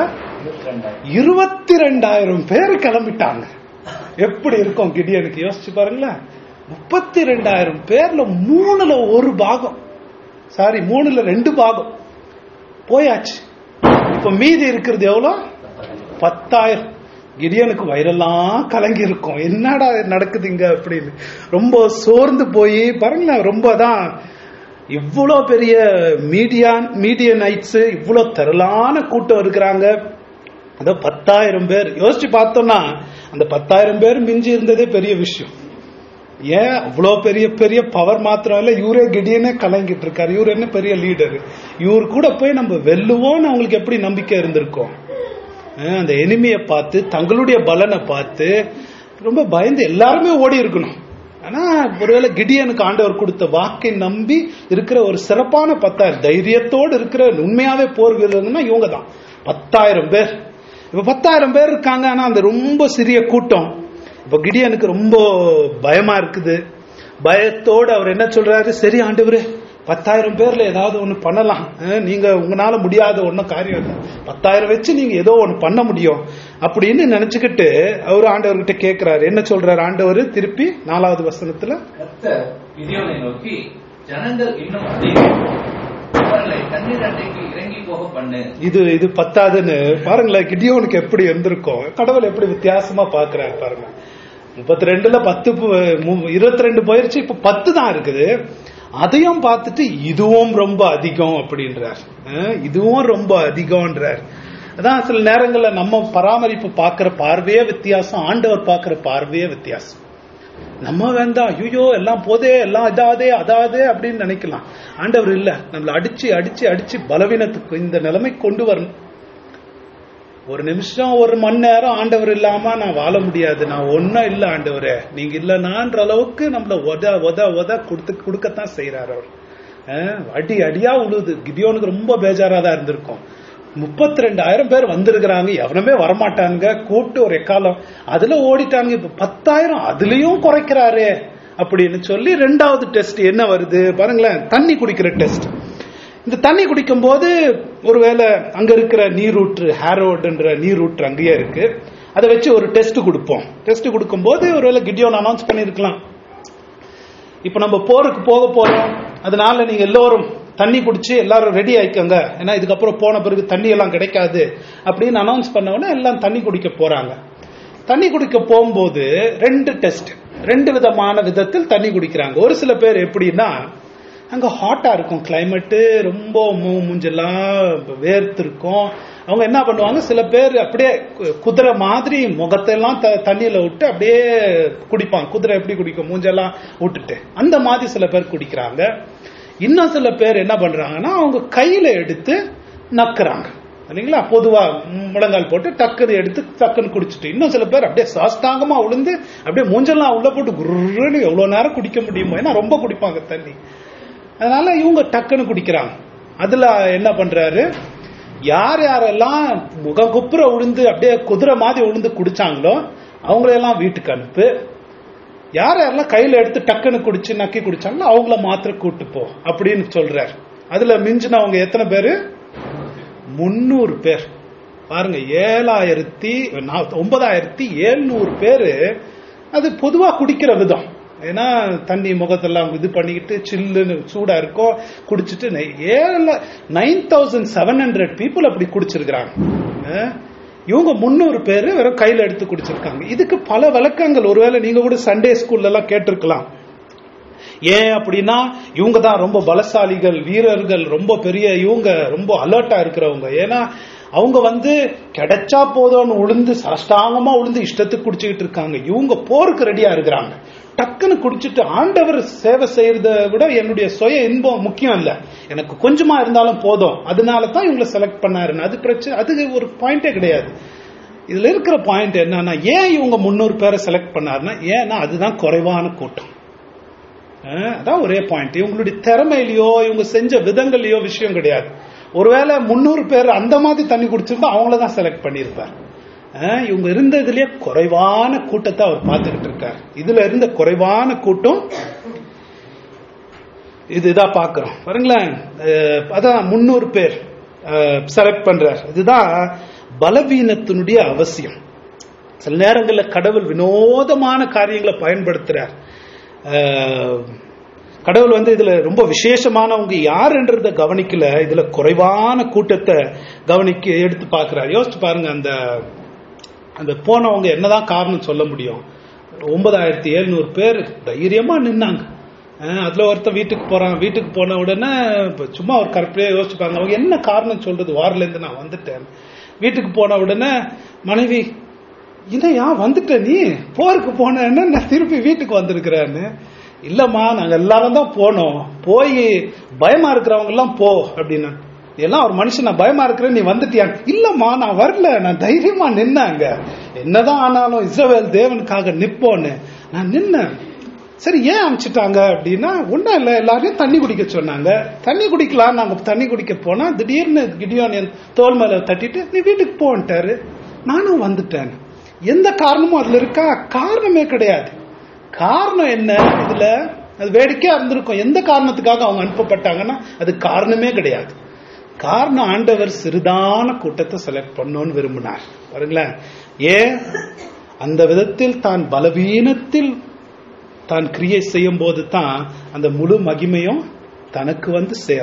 இருபத்தி ரெண்டாயிரம் பேர் கிளம்பிட்டாங்க. எப்படி இருக்கும் கிடியனுக்கு? யோசிச்சு பாருங்களேன். முப்பத்தி ரெண்டாயிரம் பேர்ல மூணுல ஒரு பாகம், சாரி மூணுல ரெண்டு பாகம் போயாச்சு. இப்ப மீதி இருக்கிறது எவ்வளவு? பத்தாயிரம். கிடியனுக்கு வயிறெல்லாம் கலங்கி இருக்கும், என்னடா நடக்குதுங்க அப்படின்னு ரொம்ப சோர்ந்து போய் பாருங்களேன். ரொம்பதான் இவ்வளவு பெரிய மீடியான் மீடியனைட்ஸ், இவ்வளவு திரளான கூட்டம் இருக்கிறாங்க. அத பத்தாயிரம் பேர் யோசிச்சு பார்த்தோம்னா, அந்த பத்தாயிரம் பேர் மிஞ்சி இருந்ததே பெரிய விஷயம். ஏன் அவ்வளவு பெரிய பெரிய பவர் மாத்திரம் இல்ல, இவரே கிடியனே கலங்கிட்டு இருக்காரு. இவர் என்ன பெரிய லீடர், இவர் கூட போய் நம்ம வெல்லுவோம்னு அவங்களுக்கு எப்படி நம்பிக்கை இருந்திருக்கும்? அந்த எனிமியை பார்த்து, தங்களுடைய பலனை பார்த்து ரொம்ப பயந்து எல்லாருமே ஓடி இருக்கணும். ஆனா ஒருவேளை கிடியனுக்கு ஆண்டவர் கொடுத்த வாக்கை நம்பி இருக்கிற ஒரு சிறப்பான பத்தாயிரம், தைரியத்தோடு இருக்கிற உண்மையாவே போர் வீரர்கள்னா இவங்க தான். பத்தாயிரம் பேர், இப்ப பத்தாயிரம் பேர் இருக்காங்க. ஆனா அந்த ரொம்ப சிறிய கூட்டம். இப்ப கிடியனுக்கு ரொம்ப பயமா இருக்குது. பயத்தோடு அவர் என்ன சொல்றாரு, சரி ஆண்டவரே, பத்தாயிரம் பேர்ல ஏதாவது ஒண்ணு பண்ணலாம், நீங்க உங்களால முடியாத ஒன்னும் காரியம் இல்லை, பத்தாயிரம் வச்சு நீங்க ஏதோ ஒண்ணு பண்ண முடியும் அப்படின்னு நினைச்சுக்கிட்டு அவரு ஆண்டவர்கிட்ட கேட்கிறாரு. என்ன சொல்றாரு ஆண்டவர் திருப்பி நாலாவது வசனத்துல? கிதியோனை நோக்கி, ஜனங்கள் இன்னும் அதிகம், அவர்களை தண்ணீர் அட்டைக்கு இறங்கி போக பண்ணு. இது இது பத்தாதுன்னு பாருங்களேன், கிடியோனுக்கு எப்படி இருந்திருக்கும், கடவுள் எப்படி வித்தியாசமா பாக்குறாரு பாருங்க. முப்பத்தி ரெண்டுல பத்து இருபத்தி ரெண்டு போயிருச்சு, இப்ப பத்து தான் இருக்குது. அதையும் பார்த்துட்டு இதுவும் ரொம்ப அதிகம் அப்படின்றார், இதுவும் ரொம்ப அதிகம்ன்றார். அதான் சில நேரங்கள்ல நம்ம பராமரிப்பு பாக்குற பார்வையே வித்தியாசம், ஆண்டவர் பாக்குற பார்வையே வித்தியாசம். நம்ம வேண்டாம், ஐயோ எல்லாம் போதே, எல்லாம் இதாதே அதாதே அப்படின்னு நினைக்கலாம். ஆண்டவர் இல்ல, நம்மள அடிச்சு அடிச்சு அடிச்சு பலவீனத்துக்கு இந்த நிலைமை கொண்டு வரணும். ஒரு நிமிஷம் ஒரு மணி நேரம் ஆண்டவர் இல்லாம நான் வாழ முடியாது, நான் ஒன்னும் இல்ல ஆண்டவரே நீங்க இல்லைனான்ற அளவுக்கு நம்மள உத உத உத கொடுத்து கொடுக்கத்தான் செய்யறாரு அவர். அடி அடியா உழுது. கிதியோனுக்கு ரொம்ப பேஜாரா தான் இருந்திருக்கும். முப்பத்தி ரெண்டாயிரம் பேர் வந்திருக்கிறாங்க, எவனுமே வரமாட்டாங்க, கூப்பிட்டு ஒரு எக்காலம் அதுல ஓடிட்டாங்க. இப்ப பத்தாயிரம் அதுலயும் குறைக்கிறாரு அப்படின்னு சொல்லி ரெண்டாவது டெஸ்ட் என்ன வருது பாருங்களேன், தண்ணி குடிக்கிற டெஸ்ட். இந்த தண்ணி குடிக்கும் போது ஒருவேளை அங்க இருக்கிற நீரூற்று ஹேரோட்ன்ற நீரூற்று அங்கேயே இருக்கு, அதை வச்சு ஒரு டெஸ்ட் கொடுப்போம். டெஸ்ட் கொடுக்கும் போது ஒருவேளை கிடியோன் அனௌன்ஸ் பண்ணிருக்கலாம், இப்ப நம்ம போருக்கு போக போறோம், அதனால நீங்க எல்லோரும் தண்ணி குடிச்சு எல்லாரும் ரெடி ஆயிக்கோங்க, ஏன்னா இதுக்கப்புறம் போன பிறகு தண்ணி எல்லாம் கிடைக்காது அப்படின்னு அனௌன்ஸ் பண்ண உடனே எல்லாம் தண்ணி குடிக்க போறாங்க. தண்ணி குடிக்க போகும்போது ரெண்டு டெஸ்ட், ரெண்டு விதமான விதத்தில் தண்ணி குடிக்கிறாங்க. ஒரு சில பேர் எப்படின்னா, அங்க ஹாட்டா இருக்கும் கிளைமேட்டு, ரொம்ப மூஞ்செல்லாம் வேர்த்து இருக்கும். அவங்க என்ன பண்ணுவாங்க, சில பேர் அப்படியே குதிரை மாதிரி முகத்தெல்லாம் தண்ணியில விட்டு அப்படியே குடிப்பாங்க. குதிரை எப்படி குடிக்கும், மூஞ்செல்லாம் விட்டுட்டு, அந்த மாதிரி சில பேர் குடிக்கிறாங்க. இன்னும் சில பேர் என்ன பண்றாங்கன்னா, அவங்க கையில எடுத்து நக்குறாங்க இல்லைங்களா, பொதுவா முழங்கால் போட்டு டக்குன்னு எடுத்து டக்குன்னு குடிச்சிட்டு. இன்னும் சில பேர் அப்படியே சாஸ்தாங்கமா உளுந்து அப்படியே மூஞ்செல்லாம் உள்ள போட்டு குருன்னு எவ்வளவு நேரம் குடிக்க முடியுமோ, ஏன்னா ரொம்ப குடிப்பாங்க தண்ணி. அதனால இவங்க டக்குன்னு குடிக்கிறாங்க. அதுல என்ன பண்றாரு, யார் யாரெல்லாம் முககுப்புற உளுந்து அப்படியே குதிரை மாதிரி உளுந்து குடிச்சாங்களோ அவங்களெல்லாம் வீட்டுக்கு அனுப்பு, யார் யாரெல்லாம் கையில எடுத்து டக்குன்னு குடிச்சு நக்கி குடிச்சாங்களோ அவங்கள மாத்திர கூட்டு போ அப்படின்னு சொல்றாரு. அதுல மிஞ்சினவங்க எத்தனை பேரு, முன்னூறு பேர். பாருங்க, ஏழாயிரத்தி ஒன்பதாயிரத்தி எழுநூறு பேரு. அது பொதுவா குடிக்கிற விதம், ஏன்னா தண்ணி முகத்தெல்லாம் இது பண்ணிக்கிட்டு சில்லுன்னு சூடா இருக்கும், குடிச்சிட்டு ஏழு nine thousand seven hundred people அப்படி குடிச்சிருக்கிறாங்க. இவங்க முன்னூறு பேரு வெறும் கையில எடுத்து குடிச்சிருக்காங்க. இதுக்கு பல விளக்கங்கள் ஒருவேளை நீங்க கூட சண்டே ஸ்கூல்ல எல்லாம் கேட்டிருக்கலாம். ஏன் அப்படின்னா, இவங்க தான் ரொம்ப பலசாலிகள், வீரர்கள், ரொம்ப பெரிய, இவங்க ரொம்ப அலர்ட்டா இருக்கிறவங்க. ஏன்னா அவங்க வந்து கிடைச்சா போதும்னு உளுந்து சாஷ்டாங்கமா உளுந்து இஷ்டத்துக்கு குடிச்சுக்கிட்டு இருக்காங்க. இவங்க போருக்கு ரெடியா இருக்கிறாங்க. டக்குன்னு குடிச்சிட்டு ஆண்டவர் சேவை செய்யறத விட என்னுடைய சுய இன்பம் முக்கியம் இல்ல, எனக்கு கொஞ்சமா இருந்தாலும் போதும், அதனால தான் இவங்களை செலக்ட் பண்ணாருன்னு. அது பிரச்சனை, அது ஒரு பாயிண்டே கிடையாது. இதுல இருக்கிற பாயிண்ட் என்னன்னா, ஏன் இவங்க முன்னூறு பேரை செலக்ட் பண்ணாருன்னா, ஏன்னா அதுதான் குறைவான கூட்டம். அதான் ஒரே பாயிண்ட். இவங்களுடைய திறமையிலயோ இவங்க செஞ்ச விதங்களையோ விஷயம் கிடையாது. ஒருவேளை முன்னூறு பேர் அந்த மாதிரி தண்ணி குடிச்சிருந்தா அவங்களதான் செலக்ட் பண்ணிருப்பார். இவங்க இருந்ததுலயே குறைவான கூட்டத்தை அவர் பார்த்துக்கிட்டு இருக்காரு. இதுல இருந்த குறைவான கூட்டம் இதுதான் பாக்குறோம் பாருங்களேன். அதான் முன்னூறு பேர் செலக்ட் பண்றார். இதுதான் பலவீனத்தினுடைய அவசியம். சில நேரங்களில் கடவுள் வினோதமான காரியங்களை பயன்படுத்துறார். கடவுள் வந்து இதுல ரொம்ப விசேஷமானவங்க யாருன்றத கவனிக்கல, இதுல குறைவான கூட்டத்தை கவனிக்க எடுத்து பாக்குறாரு. யோசிச்சு பாருங்க, அந்த அந்த போனவங்க என்னதான் காரணம் சொல்ல முடியும்? ஒன்பதாயிரத்தி எழுநூறு பேர் தைரியமா நின்னாங்க. அதுல ஒருத்தர் வீட்டுக்கு போறான், வீட்டுக்கு போன உடனே சும்மா ஒரு கற்பனையா யோசிச்சுப்பாங்க, அவங்க என்ன காரணம் சொல்றது, வாரில இருந்து நான் வந்துட்டேன். வீட்டுக்கு போன உடனே மனைவி, இதையா வந்துட்ட நீ, போருக்கு போனேன்னு நான் திருப்பி வீட்டுக்கு வந்திருக்கிறேன்னு. இல்லம்மா, நாங்க எல்லாரும் தான் போனோம், போய் பயமா இருக்கிறவங்க எல்லாம் போ அப்படின்னா, எல்லாம் ஒரு மனுஷன் நான் பயமா இருக்கிறேன், நீ வந்துட்டியான். இல்லம்மா நான் வரல, நான் தைரியமா நின்னாங்க, என்னதான் ஆனாலும் இஸ்ரவேல் தேவனுக்காக நிப்போன்னு நான் நின்னேன். சரி, ஏன் அனுப்பிச்சிட்டாங்க அப்படின்னா, ஒன்னும் இல்ல, எல்லாரையும் தண்ணி குடிக்க சொன்னாங்க, தண்ணி குடிக்கலாம். நாங்க தண்ணி குடிக்க போனா திடீர்னு கிடியோன் என் தோல் மேல தட்டிட்டு நீ வீட்டுக்கு போன்ட்டாரு, நானும் வந்துட்டேன். எந்த காரணமும் அதுல இருக்கா? காரணமே கிடையாது. காரணம் என்ன இதுல? அது வேடிக்கையா இருந்திருக்கும். எந்த காரணத்துக்காக அவங்க அனுப்பப்பட்டாங்கன்னா அது காரணமே கிடையாது. காரணம், ஆண்டவர் சிறிதான கூட்டத்தை செலக்ட் பண்ணணும்னு விரும்பினார். பாருங்களேன், ஏன் அந்த விதத்தில் தான் பலவீனத்தில் தான் கிரியை செய்யும் போது தான் அந்த முழு மகிமையும் தனக்கு வந்து சேரும்.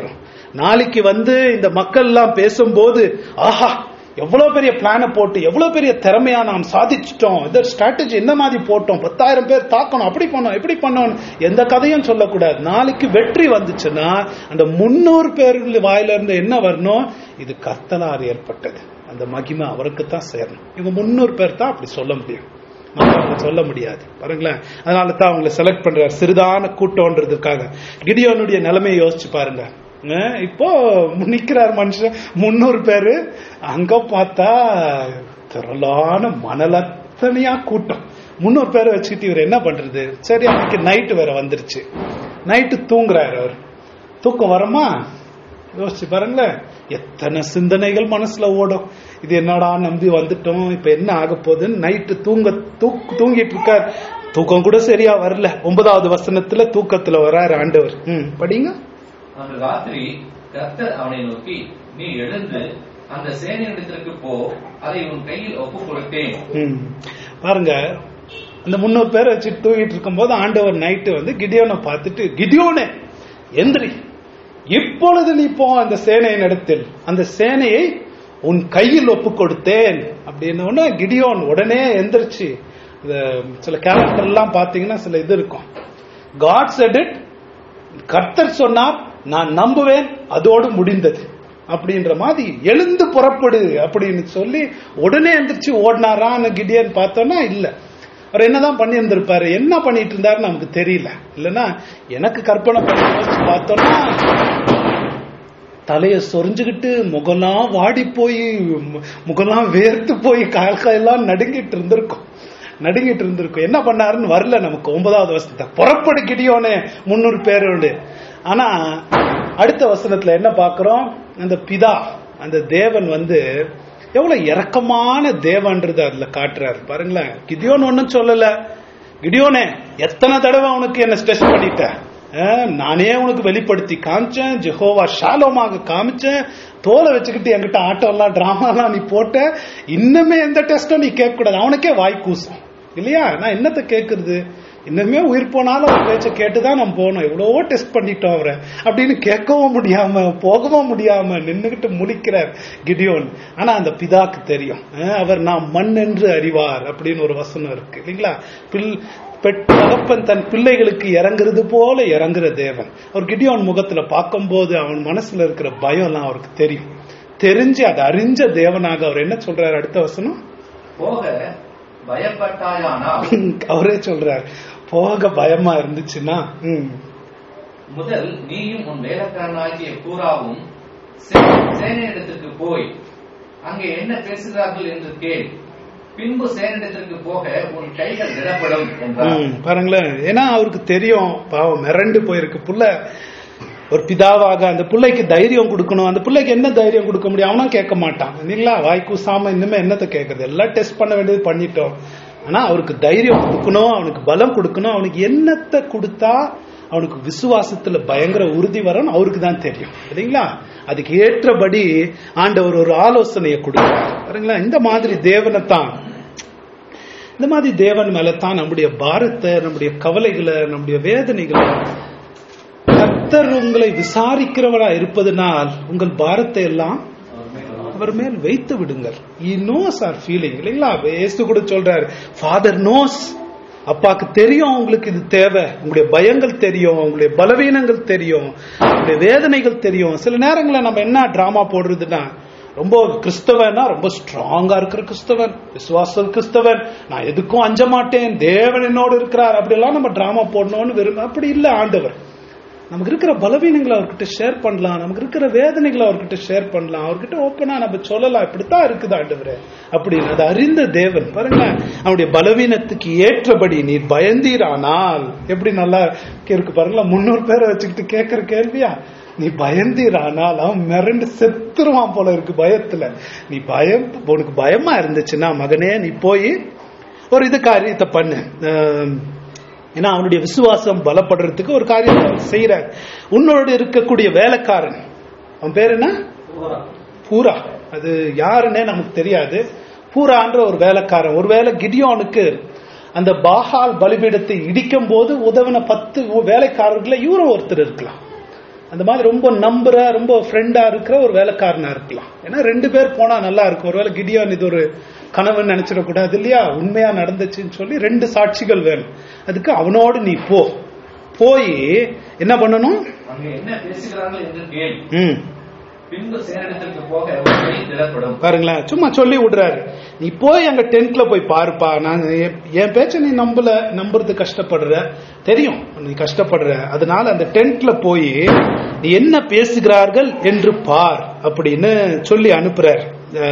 நாளைக்கு வந்து இந்த மக்கள் எல்லாம் பேசும்போது, ஆஹா எவ்வளவு பெரிய பிளான போட்டு எவ்வளவு பெரிய திறமையா நாம் சாதிச்சிட்டோம், இந்த ஸ்ட்ராட்டஜி என்ன மாதிரி போட்டோம், பத்தாயிரம் பேர் தாக்கணும், அப்படி பண்ணோம் எப்படி பண்ணோம், எந்த கதையும் சொல்லக்கூடாது. நாளைக்கு வெற்றி வந்துச்சுன்னா அந்த முன்னூறு பேர் வாயில இருந்து என்ன வரணும், இது கர்த்தரால் ஏற்பட்டது, அந்த மகிமை அவருக்கு தான் சேரணும். இவங்க முன்னூறு பேர் தான் அப்படி சொல்ல முடியும், சொல்ல முடியாது பாருங்களேன். அதனால தான் அவங்களை செலக்ட் பண்றாரு, சிறிதான கூட்டம்ன்றதுக்காக. கிடியோனுடைய நிலைமையை யோசிச்சு பாருங்க. இப்போ நிக்கிறார் மனுஷன் முன்னூறு பேரு, அங்க பார்த்தா திரளான மணலத்தனையா கூட்டம், முன்னூறு பேரை வச்சுக்கிட்டு இவர் என்ன பண்றது? சரி, அன்னைக்கு நைட்டு வேற வந்துருச்சு, நைட்டு தூங்குறாரு. அவர் தூக்கம் வரமா யோசிச்சு பாருங்களேன். எத்தனை சிந்தனைகள் மனசுல ஓடும், இது என்னடா நம்பி வந்துட்டோம், இப்ப என்ன ஆக போகுதுன்னு நைட்டு தூங்க தூங்கிட்டு இருக்கார். தூக்கம் கூட சரியா வரல. ஒன்பதாவது வசனத்துல தூக்கத்துல வர்றாரு ஆண்டவர். ம் படிங்க. அன்று ராத்திரி கர்த்தர் அவனை நோக்கி, நீ எழுந்து அந்த சேனையிடத்திற்கு போ, அதை உன் கையில் ஒப்பு கொடுத்தேன். பாருங்க, அந்த முன்னூறு பேரை வச்சு தூங்கிட்டு இருக்கும் போது ஆண்டவர் நைட்டு வந்து கிடியோனை பார்த்துட்டு, கிடியோனே எந்திரி, இப்பொழுது நீ போ அந்த சேனையின் இடத்தில், அந்த சேனையை உன் கையில் ஒப்பு கொடுத்தேன் அப்படின்னு. கிடியோன் உடனே எந்திரிச்சு, சில கேரக்டர் எல்லாம் பாத்தீங்கன்னா சில இது இருக்கும், காட் செட் இட், கர்த்தர் சொன்னார் நான் நம்புவேன், அதோடு முடிந்தது அப்படின்ற மாதிரி, எழுந்து புறப்படு அப்படின்னு சொல்லி உடனே எந்திரிச்சு ஓடினாரான்னு கிடியன் பார்த்தோம்னா இல்ல. அவர் என்னதான் பண்ணி இருந்திருப்பாரு, என்ன பண்ணிட்டு இருந்தாரு நமக்கு தெரியல. இல்லைன்னா எனக்கு கற்பனை பண்ணி பார்த்தோம்னா தலைய சொரிஞ்சுக்கிட்டு முகலாம் வாடி போய் முகலாம் வேர்த்து போய் கால் காயெல்லாம் நடுங்கிட்டு இருந்திருக்கும் நடுங்கிட்டு இருந்திருக்கும் என்ன பண்ணாருன்னு வரல நமக்கு. ஒன்பதாவது வசனத்தை புறப்படு கிடியோனே, முன்னூறு பேரோடு. ஆனா அடுத்த வசனத்துல என்ன பாக்குறோம், அந்த பிதா, அந்த தேவன் வந்து எவ்வளவு இரக்கமான தேவன்றது அதுல காட்டுறாரு பாருங்களேன். கிடியோன் ஒன்னும் சொல்லல, கிடியோனே எத்தனை தடவை உனக்கு என்ன டெஸ்ட் பண்ணிட்ட, நானே உனக்கு வெளிப்படுத்தி காமிச்சேன், ஜெகோவா ஷாலோமாக காமிச்சேன், தோலை வச்சுக்கிட்டு என்கிட்ட ஆட்டம் எல்லாம் டிராமா எல்லாம் நீ போட்ட, இன்னுமே எந்த டெஸ்டும் நீ கேட்க கூடாது. அவனுக்கே வாய் கூசும் இல்லையா, நான் என்னத்தை கேட்கறது, இன்னுமே உயிர் போனாலும் அவர் பேச்ச கேட்டுதான் நம்ம போனோம், எவ்வளவோ டெஸ்ட் பண்ணிட்டோம் அவரை அப்படின்னு கேட்கவும் முடியாம போகவும் முடியாம நின்னுகிட்டு முழிக்கிறார் கிடியோன். ஆனா அந்த பிதாக்கு தெரியும், அவர் நாம் மண் என்று அறிவார் அப்படின்னு ஒரு வசனம் இருக்கு இல்லைங்களா. பில் தகப்பன் தன் பிள்ளைகளுக்கு இறங்குறது போல இறங்குற தேவன். அவர் கிடியோன் முகத்துல பார்க்கும் போது அவன் மனசுல இருக்கிற பயம் எல்லாம் அவருக்கு தெரியும். தெரிஞ்சு அதை அறிஞ்ச தேவனாக அவர் என்ன சொல்றாரு, அடுத்த வசனம், போக பயப்பட்டாயானால், அவரே சொல்றாரு போக பயமா இருந்துச்சுன்னா, முதல் நீயும் உன் வேலைக்காரனாகிய பூராவும் சேனையிடத்திற்கு போய் அங்கே என்ன பேசுகிறார்கள் என்று கேள், பின்பு சேனிடத்திற்கு போக உன் கைகள் திடப்படும் என்றார். பாருங்களேன், ஏன்னா அவருக்கு தெரியும் பாவம் மிரண்டு போயிருக்கு புள்ள. ஒரு பிதாவாக அந்த பிள்ளைக்கு தைரியம் கொடுக்கணும். அந்த பிள்ளைக்கு என்ன தைரியம் கொடுக்க முடியும், அவனும் கேட்க மாட்டான் இல்லைங்களா. வாய்க்கூசாம இன்னுமே என்னத்தை கேட்கறது, எல்லாம் டெஸ்ட் பண்ண வேண்டியது பண்ணிட்டோம். ஆனா அவருக்கு தைரியம் கொடுக்கணும், அவனுக்கு பலம் கொடுக்கணும். அவனுக்கு என்னத்தை கொடுத்தா அவனுக்கு விசுவாசத்துல பயங்கர உறுதி வரும் அவருக்கு தான் தெரியும் இல்லைங்களா. அதுக்கு ஏற்றபடி ஆண்டவர் ஒரு ஆலோசனையை கொடுக்கிறார் பாருங்களா. இந்த மாதிரி தேவனை தான், இந்த மாதிரி தேவன் மேல தான் நம்முடைய பாரத்தை, நம்முடைய கவலைகளை, நம்முடைய வேதனைகளை, கர்த்தர் உங்களை விசாரிக்கிறவரா இருப்பதனால் உங்கள் பாரத்தை எல்லாம் அவர் மேல் வைத்து விடுங்கள். He knows our feeling இல்லைங்களா. இயேசு கூட சொல்றாரு, Father knows, அப்பாக்கு தெரியும் உங்களுக்கு இது தேவை, உங்களுடைய பயங்கள் தெரியும், உங்களுடைய பலவீனங்கள் தெரியும், உங்களுடைய வேதனைகள் தெரியும். சில நேரங்களில் நம்ம என்ன டிராமா போடுறதுன்னா, ரொம்ப கிறிஸ்தவனா ரொம்ப ஸ்ட்ராங்கா இருக்கிற கிறிஸ்தவன், விசுவாச கிறிஸ்தவன், நான் எதுக்கும் அஞ்ச மாட்டேன், தேவன் என்னோடு இருக்கிறார், அப்படி எல்லாம் நம்ம டிராமா போடணும்னு விரும்ப. அப்படி இல்லை ஆண்டவர். நமக்கு இருக்கிற பலவீனங்களை அவர்கிட்ட ஷேர் பண்ணலாம், நமக்கு இருக்கிற வேதனைகளை அவர்கிட்ட ஷேர் பண்ணலாம், அவர்கிட்ட ஓப்பனா நம்ம சொல்லலாம், இப்படித்தான் இருக்குது ஆண்டவரே அப்படின்னு. அது அறிந்த தேவன் பாருங்களேன். அவனுடைய பலவீனத்துக்கு ஏற்றபடி நீர் பயந்தீரானால், எப்படி நல்லா இருக்கு பாருங்களா. முன்னூறு பேரை வச்சுக்கிட்டு கேட்கிற கேள்வியா, நீ பயந்தீரானால் அவன் மிரண்டு செத்துருவான் போல இருக்கு பயத்துல. நீ பயம், உனக்கு பயமா இருந்துச்சுன்னா மகனே நீ போய் ஒரு இது காரியத்தை பண்ணு. ஏன்னா அவனுடைய விசுவாசம் பலப்படுறதுக்கு ஒரு காரியத்தை செய்யற. உன்னோடு இருக்கக்கூடிய வேலைக்காரன், அவன் பேர் என்ன, பூரா, அது யாருன்னே நமக்கு தெரியாது. பூரான்ற ஒரு வேலைக்காரன், ஒருவேளை கிடியோனுக்கு அந்த பாகால் பலிபீடத்தை இடிக்கும் போது உதவின பத்து வேலைக்காரர்களை இவரும் ஒருத்தர் இருக்கலாம். அந்த மாதிரி ரொம்ப நம்புற ரொம்ப ஃப்ரெண்டா இருக்கிற ஒரு வேலைக்காரனா இருக்கலாம். ஏன்னா ரெண்டு பேர் போனா நல்லா இருக்கும். ஒருவேளை கிடியோன் இது ஒரு கனவுன்னு நினைச்சிடக்கூடாது இல்லையா, உண்மையா நடந்துச்சுன்னு சொல்லி ரெண்டு சாட்சிகள் வேணும். அதுக்கு அவனோடு நீ போ, போய் என்ன பண்ணணும், அங்க என்ன பேசுகிறார்கள் என்று கேள், ம் பின்பு சேனிடத்திற்கு போக திடப்படும். பாருங்களேன், சும்மா சொல்லி விடுறாரு, நீ போய் அங்க டென்ட்ல போய் பாருப்பா, நான் என் பேச்ச நீ நம்பல, நம்புறது கஷ்டப்படுற, தெரியும் நீ கஷ்டப்படுற, அதனால அந்த டென்ட்ல போய் நீ என்ன பேசுகிறார்கள் என்று பார் அப்படின்னு சொல்லி அனுப்புறாரு.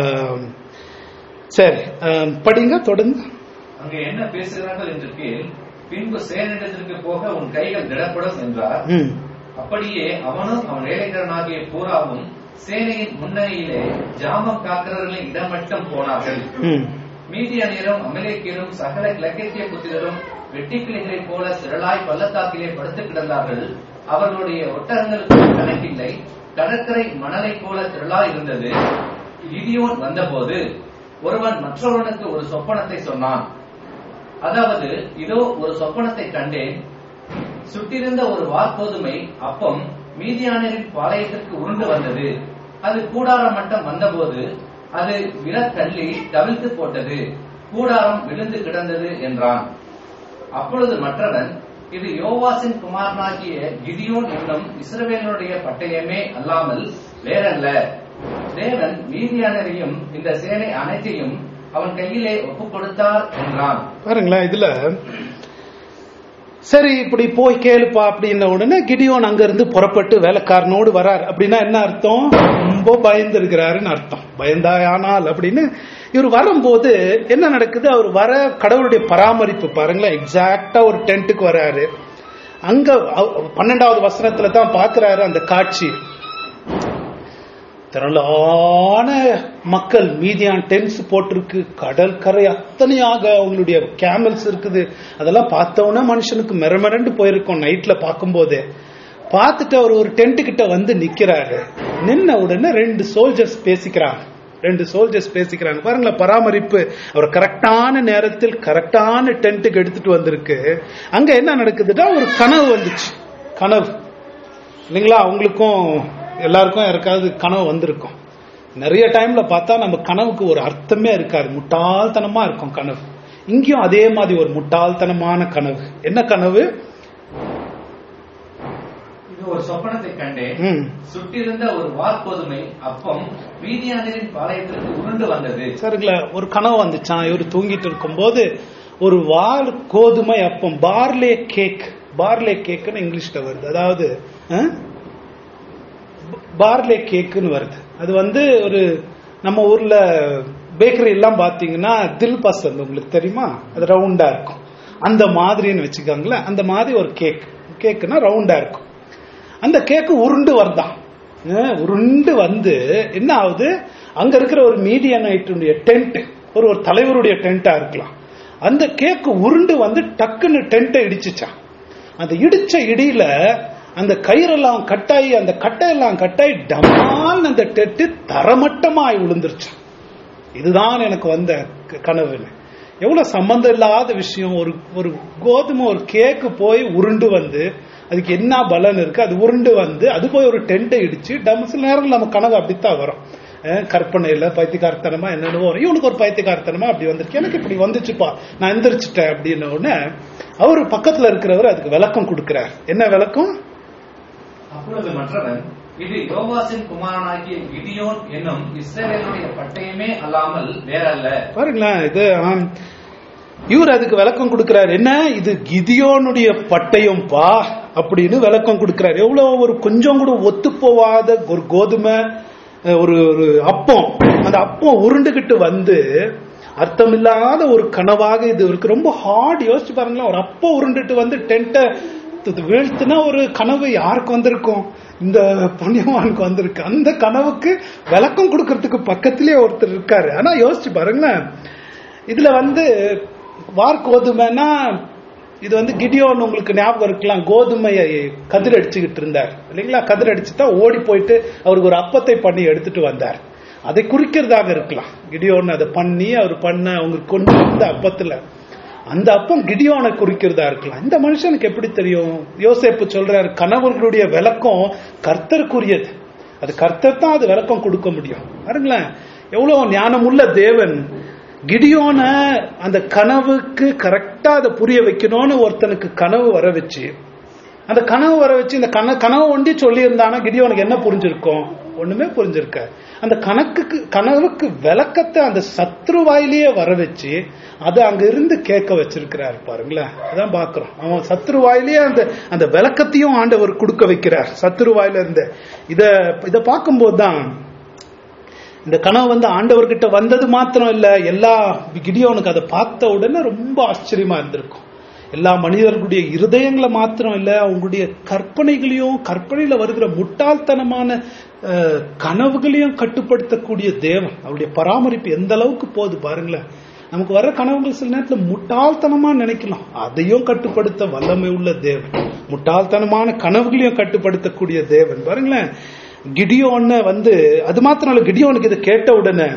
சரி படிங்க, தொடர்ந்து. அங்க என்ன பேசுகிறார்கள் என்று கேள், பின்பு சேனிடத்திற்கு போக உன் கைகள் திடப்படும் என்றார். அப்படியே அவனும் அவன் வேலைக்காரனாகிய பூராவும் சேனையின் முன்னணியிலே ஜாமம் காக்கிறவர்களின் இடமட்டம் போனார்கள். மீதியானியரும் அமலேக்கியரும் சகல கிழக்கத்திய புத்திரரும் வெட்டி கிளைகளைப் போல திரளாய் பள்ளத்தாக்கிலே படுத்து கிடந்தார்கள். அவர்களுடைய ஒட்டகங்களுக்கு கணக்கில்லை, கடற்கரை மணலை போல திரளாய் இருந்தது. கிதியோன் வந்தபோது ஒருவன் மற்றொருவனுக்கு ஒரு சொப்பனத்தை சொன்னான். அதாவது, இதோ ஒரு சொப்பனத்தை கண்டேன், சுட்டிருந்த ஒரு வார்கோதுமை அப்பம் மீதியானியரின் பாளையத்திற்கு உருண்டு வந்தது. அது கூடாரம் மட்டம் வந்தபோது அது விலத்தள்ளி கவிழ்த்து போட்டது, கூடாரம் விழுந்து கிடந்தது என்றான். அப்பொழுது மற்றவன், இது யோவாசின் குமாரனாகிய கிதியோன் என்னும் இஸ்ரவேலுடைய பட்டயமே அல்லாமல் வேறல்ல. தேவன் மீதியானரையும் இந்த சேனை அனைத்தையும் அவன் கையிலே ஒப்புக் கொடுத்தார் என்றான். பாருங்களேன், இதுல சரி இப்படி போய் கேளுப்பா அப்படின்ன உடனே கிடியோன் அங்க இருந்து புறப்பட்டு வேலைக்காரனோடு வரார். அப்படின்னா என்ன அர்த்தம், ரொம்ப பயந்து இருக்கிறாருன்னு அர்த்தம். பயந்தாயானால் அப்படின்னு இவர் வரும்போது என்ன நடக்குது, அவர் வர கடவுளுடைய பராமரிப்பு பாருங்களேன். எக்ஸாக்டா ஒரு டென்ட்டுக்கு வராரு. அங்க பன்னெண்டாவது வசனத்துல தான் பாக்குறாரு அந்த காட்சி. திரளான மக்கள், மீதியான் டென்ட்ஸ் போட்டிருக்கு, கடல் கரை அத்தனையாக அவங்களுடைய கேமல்ஸ் இருக்குது. அதெல்லாம் பார்த்தோன்னா மனுஷனுக்கு மெரமெரண்டு போயிருக்கும் நைட்ல பார்க்கும்போது. பார்த்துட்டு அவர் ஒரு டென்ட் கிட்ட வந்து நிக்கிறாரு. நின்ன உடனே ரெண்டு சோல்ஜர்ஸ் பேசிக்கிறாங்க. ரெண்டு சோல்ஜர்ஸ் பேசிக்கிறாங்க பாருங்களேன், பராமரிப்பு. அவர் கரெக்டான நேரத்தில் கரெக்டான டென்ட்டுக்கு எடுத்துட்டு வந்திருக்கு. அங்க என்ன நடக்குதுன்னா ஒரு கனவு வந்துச்சு. கனவு இல்லைங்களா, அவங்களுக்கும் எல்லாருக்கும் யாருக்காவது கனவு வந்திருக்கும். நிறைய டைம்ல பார்த்தா நம்ம கனவுக்கு ஒரு அர்த்தமே இருக்காது, முட்டாள்தனமா இருக்கும் கனவு. இங்கேயும் அதே மாதிரி ஒரு முட்டாள்தனமான கனவு. என்ன கனவு, இது ஒரு சொப்பனத்தை கண்டேன், சுட்டிருந்த ஒரு வார்கோதுமை அப்பம் மீதியானியரின் பாளையத்திற்கு உருண்டு வந்தது. சரிங்களா, ஒரு கனவு வந்துச்சான். இவர் தூங்கிட்டு இருக்கும் போது ஒரு வார் கோதுமை அப்பம், பார்லே கேக், பார்லே கேக்குன்னு இங்கிலீஷ்ல வருது. அதாவது பார்லே கேக்குன்னு வருது. அது வந்து ஒரு நம்ம ஊர்ல பேக்கரி எல்லாம் பாத்தீங்கன்னா தில் பசந்த் உங்களுக்கு தெரியுமா, அது ரவுண்டா இருக்கும். அந்த மாதிரின்னு வச்சுக்காங்களேன். அந்த மாதிரி ஒரு கேக், கேக்குன்னா ரவுண்டா இருக்கும். அந்த கேக்கு உருண்டு வருதான். உருண்டு வந்து என்ன ஆகுது, அங்க இருக்கிற ஒரு மீடியனைட்டுடைய டென்ட், ஒரு ஒரு தலைவருடைய டென்ட்டா இருக்கலாம். அந்த கேக்கு உருண்டு வந்து டக்குன்னு டென்ட்டை இடிச்சுச்சான். அந்த இடிச்ச இடியில அந்த கயிறெல்லாம் கட்டாயி, அந்த கட்டையெல்லாம் கட்டாயி டமால் அந்த டெட்டு தரமட்டமாய் விழுந்துருச்சு. இதுதான் எனக்கு வந்த கனவுன்னு. எவ்வளவு சம்பந்தம் இல்லாத விஷயம். ஒரு ஒரு கோதுமை ஒரு கேக்கு போய் உருண்டு வந்து அதுக்கு என்ன பலன் இருக்கு, அது உருண்டு வந்து அது போய் ஒரு டென்ட்டை இடிச்சு டம். சில நேரம் நம்ம கனவு அப்படித்தான் வரும், கற்பனையில பைத்தியக்காரத்தனமா என்னென்ன வரும். இவனுக்கு ஒரு பைத்தியக்காரத்தனமா அப்படி வந்துருக்கு, எனக்கு இப்படி வந்துச்சுப்பா, நான் எந்திரிச்சிட்டேன் அப்படின்ன உடனே அவரு பக்கத்துல இருக்கிறவர் அதுக்கு விளக்கம் கொடுக்கிறார். என்ன விளக்கம், அப்பொழுது மற்றவன், இது யோவாசின் குமாரனாகிய கிதியோன் என்னும் இஸ்ரவேலுடைய பட்டயமே அல்லாமல் வேறல்ல. பாருங்களேன், இது இவர் அதுக்கு விளக்கம் கொடுக்கிறார். என்ன, இது கிதியோனுடைய பட்டயம் பா அப்படின்னு விளக்கம் கொடுக்கிறார். எவ்வளவு ஒரு கொஞ்சம் கூட ஒத்து போவாத ஒரு கோதுமை, ஒரு ஒரு அப்பம், அந்த அப்பம் உருண்டுகிட்டு வந்து அர்த்தமில்லாத ஒரு கனவாக இது இருக்கு. ரொம்ப ஹார்ட். யோசிச்சு பாருங்களேன், ஒரு அப்பம் உருண்டுட்டு வந்து டென்ட்டை வீழ்த்துனா ஒரு கனவு யாருக்கு வந்திருக்கும், இந்த புண்ணியவானுக்கு வந்திருக்கு. அந்த கனவுக்கு விளக்கம் கொடுக்கறதுக்கு பக்கத்திலேயே ஒருத்தர் இருக்காரு. ஆனா யோசிச்சு பாருங்களேன், இதுல வந்து வார் கோதுமைனா இது வந்து கிடியோன் உங்களுக்கு ஞாபகம் இருக்கலாம், கோதுமையை கதிர் அடிச்சுக்கிட்டு இருந்தார் இல்லைங்களா. கதிர் அடிச்சுதான் ஓடி போயிட்டு அவருக்கு ஒரு அப்பத்தை பண்ணி எடுத்துட்டு வந்தார். அதை குறிக்கிறதாக இருக்கலாம். கிடியோன் அதை பண்ணி அவர் பண்ண அவங்க கொண்டு வந்த அப்பத்துல அந்த அப்பம் கிடியோனை குறிக்கிறதா இருக்கலாம். இந்த மனுஷனுக்கு எப்படி தெரியும்? யோசேப்பு சொல்றாரு, கனவுகளுடைய விளக்கம் கர்த்தருக்குரியது, அது கர்த்தர் தான் அது விளக்கம் கொடுக்க முடியும். பாருங்களேன், எவ்வளவு ஞானமுள்ள தேவன். கிடியோன அந்த கனவுக்கு கரெக்டா அதை புரிய வைக்கணும்னு ஒருத்தனுக்கு கனவு வர வச்சு, அந்த கனவு வர வச்சு இந்த கன கனவு ஒண்டி சொல்லி இருந்தானா கிடியோனுக்கு என்ன புரிஞ்சிருக்கும்? ஒண்ணுமே புரிஞ்சிருக்க. அந்த கணக்குக்கு கனவுக்கு விளக்கத்தை அந்த சத்ரு வாயிலேயே வர வச்சு அதை அங்க இருந்து கேட்க வச்சிருக்கிறார். பாருங்களேன், அதான் பாக்குறோம். அவன் சத்ரு வாயிலேயே அந்த அந்த விளக்கத்தையும் ஆண்டவர் கொடுக்க வைக்கிறார் சத்ரு வாயில இருந்து. இத இத பார்க்கும்போது தான் இந்த கனவு வந்து ஆண்டவர்கிட்ட வந்தது மாத்திரம் இல்ல, எல்லா கிடியோனுக்கு அதை பார்த்த உடனே ரொம்ப ஆச்சரியமா இருந்திருக்கும். எல்லா மனிதர்களுடைய இருதயங்களை மாத்திரம் இல்ல, அவங்களுடைய கற்பனைகளையும் கற்பனையில வருகிற முட்டாள்தனமான கனவுகளையும் கட்டுப்படுத்தக்கூடிய தேவன். அவருடைய பராமரிப்பு எந்த அளவுக்கு போகுது பாருங்களேன். நமக்கு வர்ற கனவுகள் சில நேரத்துல முட்டாள்தனமா நினைக்கலாம், அதையும் கட்டுப்படுத்த வல்லமை உள்ள தேவன். முட்டாள்தனமான கனவுகளையும் கட்டுப்படுத்தக்கூடிய தேவன். பாருங்களேன், கிடியோன் வந்து அது மாத்திரம் இல்ல, கிடியோனுக்கு இதை கேட்ட உடனே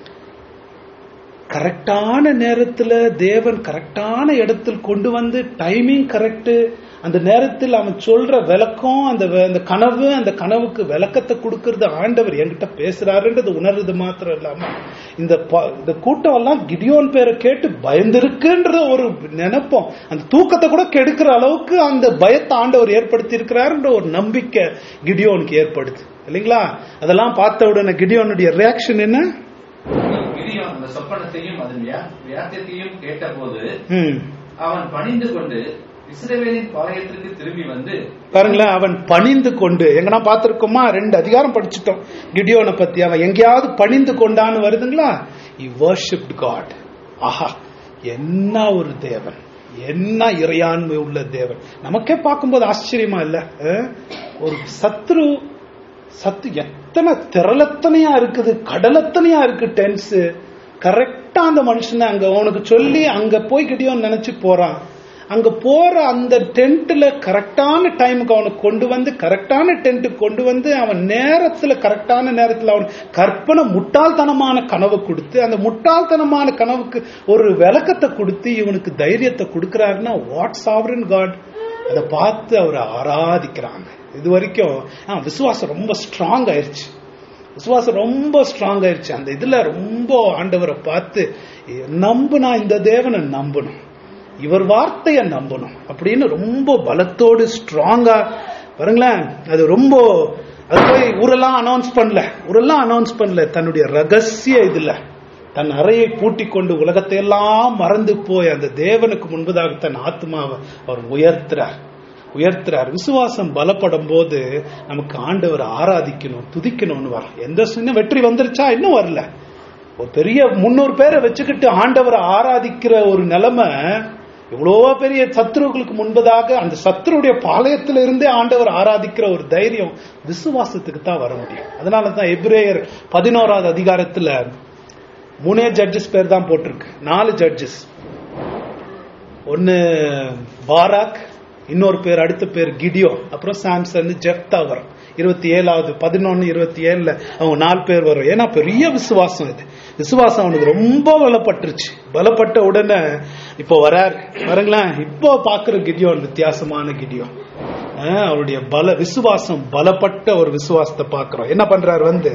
கரெக்டான நேரத்துல தேவன் கரெக்டான இடத்தில் கொண்டு வந்து டைமிங் கரெக்ட், அந்த நேரத்தில் அவன் சொல்ற விளக்கம், அந்த அந்த கனவு, அந்த கனவுக்கு விளக்கத்தை கொடுக்கறது ஆண்டவர் என்கிட்ட பேசுறாருன்றது உணர்றது மாத்திரம் இல்லாம இந்த இந்த கூட்டம் எல்லாம் கிடியோன் பேரை கேட்டு பயந்திருக்குன்ற ஒரு நினைப்போம், அந்த தூக்கத்தை கூட கெடுக்கிற அளவுக்கு அந்த பயத்தை ஆண்டவர் ஏற்படுத்தி இருக்கிறாருன்ற ஒரு நம்பிக்கை கிடியோனுக்கு ஏற்படுது இல்லைங்களா? அதெல்லாம் பார்த்த உடனே கிடியோனுடைய ரியாக்ஷன் என்ன? அந்த சொப்பனத்தையும் அதன் வியாத்தியத்தையும் கேட்டபோது அவன் பணிந்து கொண்டு இஸ்ரவேலின் பாளையத்திற்கு திரும்பி வந்து. பாருங்களேன், அவன் பணிந்து கொண்டு, எங்கன்னா பார்த்திருக்கோமா? ரெண்டு அதிகாரம் படிச்சுட்டோம் கிடியோனை பத்தி. அவன் எங்கேயாவது பணிந்து கொண்டான்னு வருதுங்களா? he worshipped God. ஆஹா, என்ன ஒரு தேவன், என்ன இறையாண்மை உள்ள தேவன். நமக்கே பார்க்கும்போது ஆச்சரியமா இல்ல? ஒரு சத்ரு சத்து எத்தனை திரளத்தனையா இருக்குது, கடலத்தனையா இருக்கு டென்ஸ். கரெக்டா அந்த மனுஷனை அங்க அவனுக்கு சொல்லி அங்க போய் கிடியோன் நினைச்சு போறான். அங்க போற அந்த டென்ட்ல கரெக்டான டைமுக்கு அவனுக்கு கொண்டு வந்து கரெக்டான டென்ட்டுக்கு கொண்டு வந்து அவன் நேரத்துல கரெக்டான நேரத்துல அவன் கற்பனை முட்டாள்தனமான கனவு கொடுத்து, அந்த முட்டாள்தனமான கனவுக்கு ஒரு விளக்கத்தை கொடுத்து இவனுக்கு தைரியத்தை கொடுக்கிறாருன்னா வாட் சாவரன் காட். அதை பார்த்து அவரை ஆராதிக்கிறாங்க. இது வரைக்கும் விசுவாசம் ரொம்ப ஸ்ட்ராங் ஆயிருச்சு, விசுவாசம் ரொம்ப ஸ்ட்ராங் ஆயிருச்சு. அந்த இதுல ரொம்ப ஆண்டவரை பார்த்து நம்புனா, இந்த தேவனை நம்பணும், இவர் வார்த்தையை நம்பணும் அப்படின்னு ரொம்ப பலத்தோடு ஸ்ட்ராங்கா. பாருங்களேன், அது ரொம்ப அது போய் ஊரெல்லாம் அனௌன்ஸ் பண்ணல, ஊரெல்லாம் அனௌன்ஸ் பண்ணல. தன்னுடைய ரகசிய இதுல தன் அறையை பூட்டி கொண்டு உலகத்தை எல்லாம் மறந்து போய் அந்த தேவனுக்கு முன்பதாக தன் ஆத்மாவை அவர் உயர்த்துறார் உயர்த்துறார். விசுவாசம் பலப்படும் போது நமக்கு ஆண்டவர் ஆராதிக்கணும், துதிக்கணும்னு வர. எந்த சின்ன வெற்றி வந்துருச்சா? இன்னும் வரல. ஒரு பெரிய முன்னூறு பேரை வச்சுக்கிட்டு ஆண்டவரை ஆராதிக்கிற ஒரு நிலைமை, எவ்வளோ பெரிய சத்ருக்களுக்கு முன்பதாக அந்த சத்ருடைய பாளையத்தில இருந்தே ஆண்டவர் ஆராதிக்கிற ஒரு தைரியம் விசுவாசத்துக்கு தான் வர முடியும். அதனாலதான் எபிரேயர் பதினோராவது அதிகாரத்துல மூணே ஜட்ஜஸ் பேர் தான் போட்டிருக்கு, நாலு ஜட்ஜஸ். ஒன்னு பாராக், இன்னொரு பேர் அடுத்த பேர் கிடியோன், அப்புறம் சாம்சன், ஜெப்தா வரும். இருபத்தி ஏழாவது பதினொன்னு இருபத்தி ஏழுல அவங்க நாலு பேர் வரும். ஏன்னா பெரிய விசுவாசம் இது. விசுவாசம் அவனுக்கு ரொம்ப பலப்பட்டுருச்சு. பலப்பட்ட உடனே இப்போ வராரு பாருங்களேன். இப்போ பாக்குற கிடியோன் வித்தியாசமான கிடியோன். அவருடைய பல விசுவாசம் பலப்பட்ட ஒரு விசுவாசத்தை பாக்குறோம். என்ன பண்றாரு? வந்து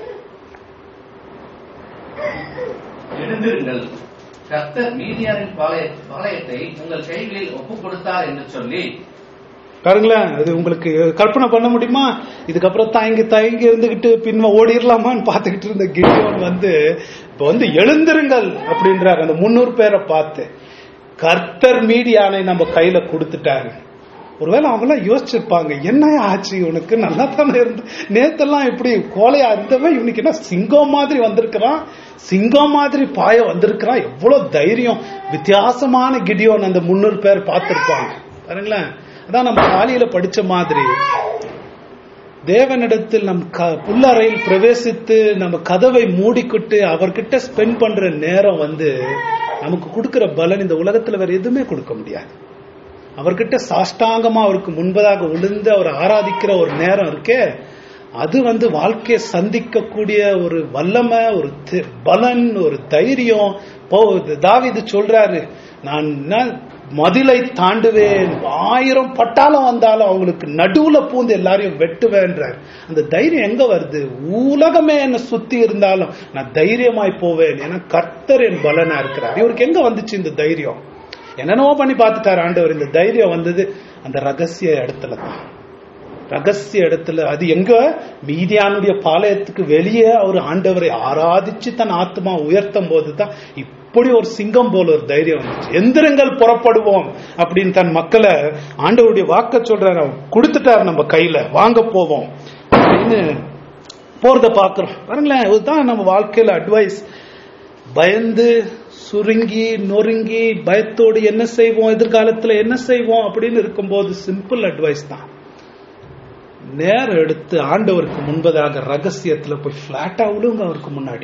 எழுந்திருங்கள், கர்த்தர் மீதியாரின் பாளையத்தை உங்கள் கைகளில் ஒப்புக் கொடுத்தார் என்று சொல்லி. பாருங்களேன், அது உங்களுக்கு கற்பனை பண்ண முடியுமா? இதுக்கப்புறம் தயங்கி தயங்கி இருந்துகிட்டு பின்ன ஓடிடலாமான்னு பாத்துக்கிட்டு இருந்த கிடியோன் வந்து இப்ப வந்து எழுந்திருங்கள் அப்படின்றாரு. அந்த முன்னூறு பேரை பார்த்து கர்த்தர் மீதியானை நம்ம கையில கொடுத்துட்டாரு. ஒருவேளை அவங்க எல்லாம் யோசிச்சிருப்பாங்க, என்ன ஆச்சு உனக்கு, நல்லா தானே இருந்து, நேத்தெல்லாம் இப்படி கோலையா இருந்தவன் இவனுக்கு என்ன சிங்கம் மாதிரி வந்திருக்கிறான், சிங்கம் மாதிரி பாய வந்திருக்கிறான், எவ்வளவு தைரியம். வித்தியாசமான கிடியோன் அந்த முன்னூறு பேர் பார்த்திருப்பாங்க. பாருங்களேன், அதான் நம்ம காலையில படிச்ச மாதிரி தேவனிடத்தில் நம் புல்லறையில் பிரவேசித்து நம்ம கதவை மூடிக்கிட்டு அவர்கிட்ட ஸ்பெண்ட் பண்ற நேரம் வந்து நமக்கு கொடுக்கிற பலன் இந்த உலகத்துல வேற எதுவுமே கொடுக்க முடியாது. அவர்கிட்ட சாஷ்டாங்கமா அவருக்கு முன்பதாக விழுந்து அவர் ஆராதிக்கிற ஒரு நேரம் இருக்கே, அது வந்து வாழ்க்கையை சந்திக்கக்கூடிய ஒரு வல்லமை, ஒரு பலன், ஒரு தைரியம். தாவீது சொல்றாரு, நான் மதிலை தாண்டுவேன், ஆயிரம் பட்டாளம் வந்தாலும் அவங்களுக்கு நடுவுல பூந்து எல்லாரையும் வெட்டுவேன்றார். அந்த தைரியம் எங்க வருது? உலகமே என்ன சுத்தி இருந்தாலும் நான் தைரியமாய் போவேன், ஏன்னா கர்த்தர் என் பலனா இருக்கிறார். இவருக்கு எங்க வந்துச்சு இந்த தைரியம்? என்னென்னவோ பண்ணி பார்த்துட்டார் ஆண்டவர். இந்த தைரியம் வந்தது அந்த ரகசிய இடத்துல தான். ரகசிய இடத்துல அது எங்க? மீதியானுடைய பாளையத்துக்கு வெளியே அவர் ஆண்டவரை ஆராதிச்சு தன் ஆத்மா உயர்த்தும் போதுதான் இப்படி ஒரு சிங்கம் போல ஒரு தைரியம் வந்துச்சு. எந்திரங்கள் புறப்படுவோம் அப்படின்னு தன் மக்களை ஆண்டவருடைய வாக்க சொல்றாரு, கொடுத்துட்டாரு நம்ம கையில, வாங்க போவோம் அப்படின்னு போறத பாக்குறோம். பாருங்களேன், இதுதான் நம்ம வாழ்க்கையில அட்வைஸ். பயந்து சுருங்கி நொறுங்கி பயத்தோடு என்ன செய்வோம், எதிர்காலத்துல என்ன செய்வோம் அப்படின்னு இருக்கும்போது சிம்பிள் அட்வைஸ் தான். நேரம் எடுத்து ஆண்டவருக்கு முன்பதாக ரகசியத்துல போய் பிளாட்டா விழுங்க அவருக்கு முன்னாடி.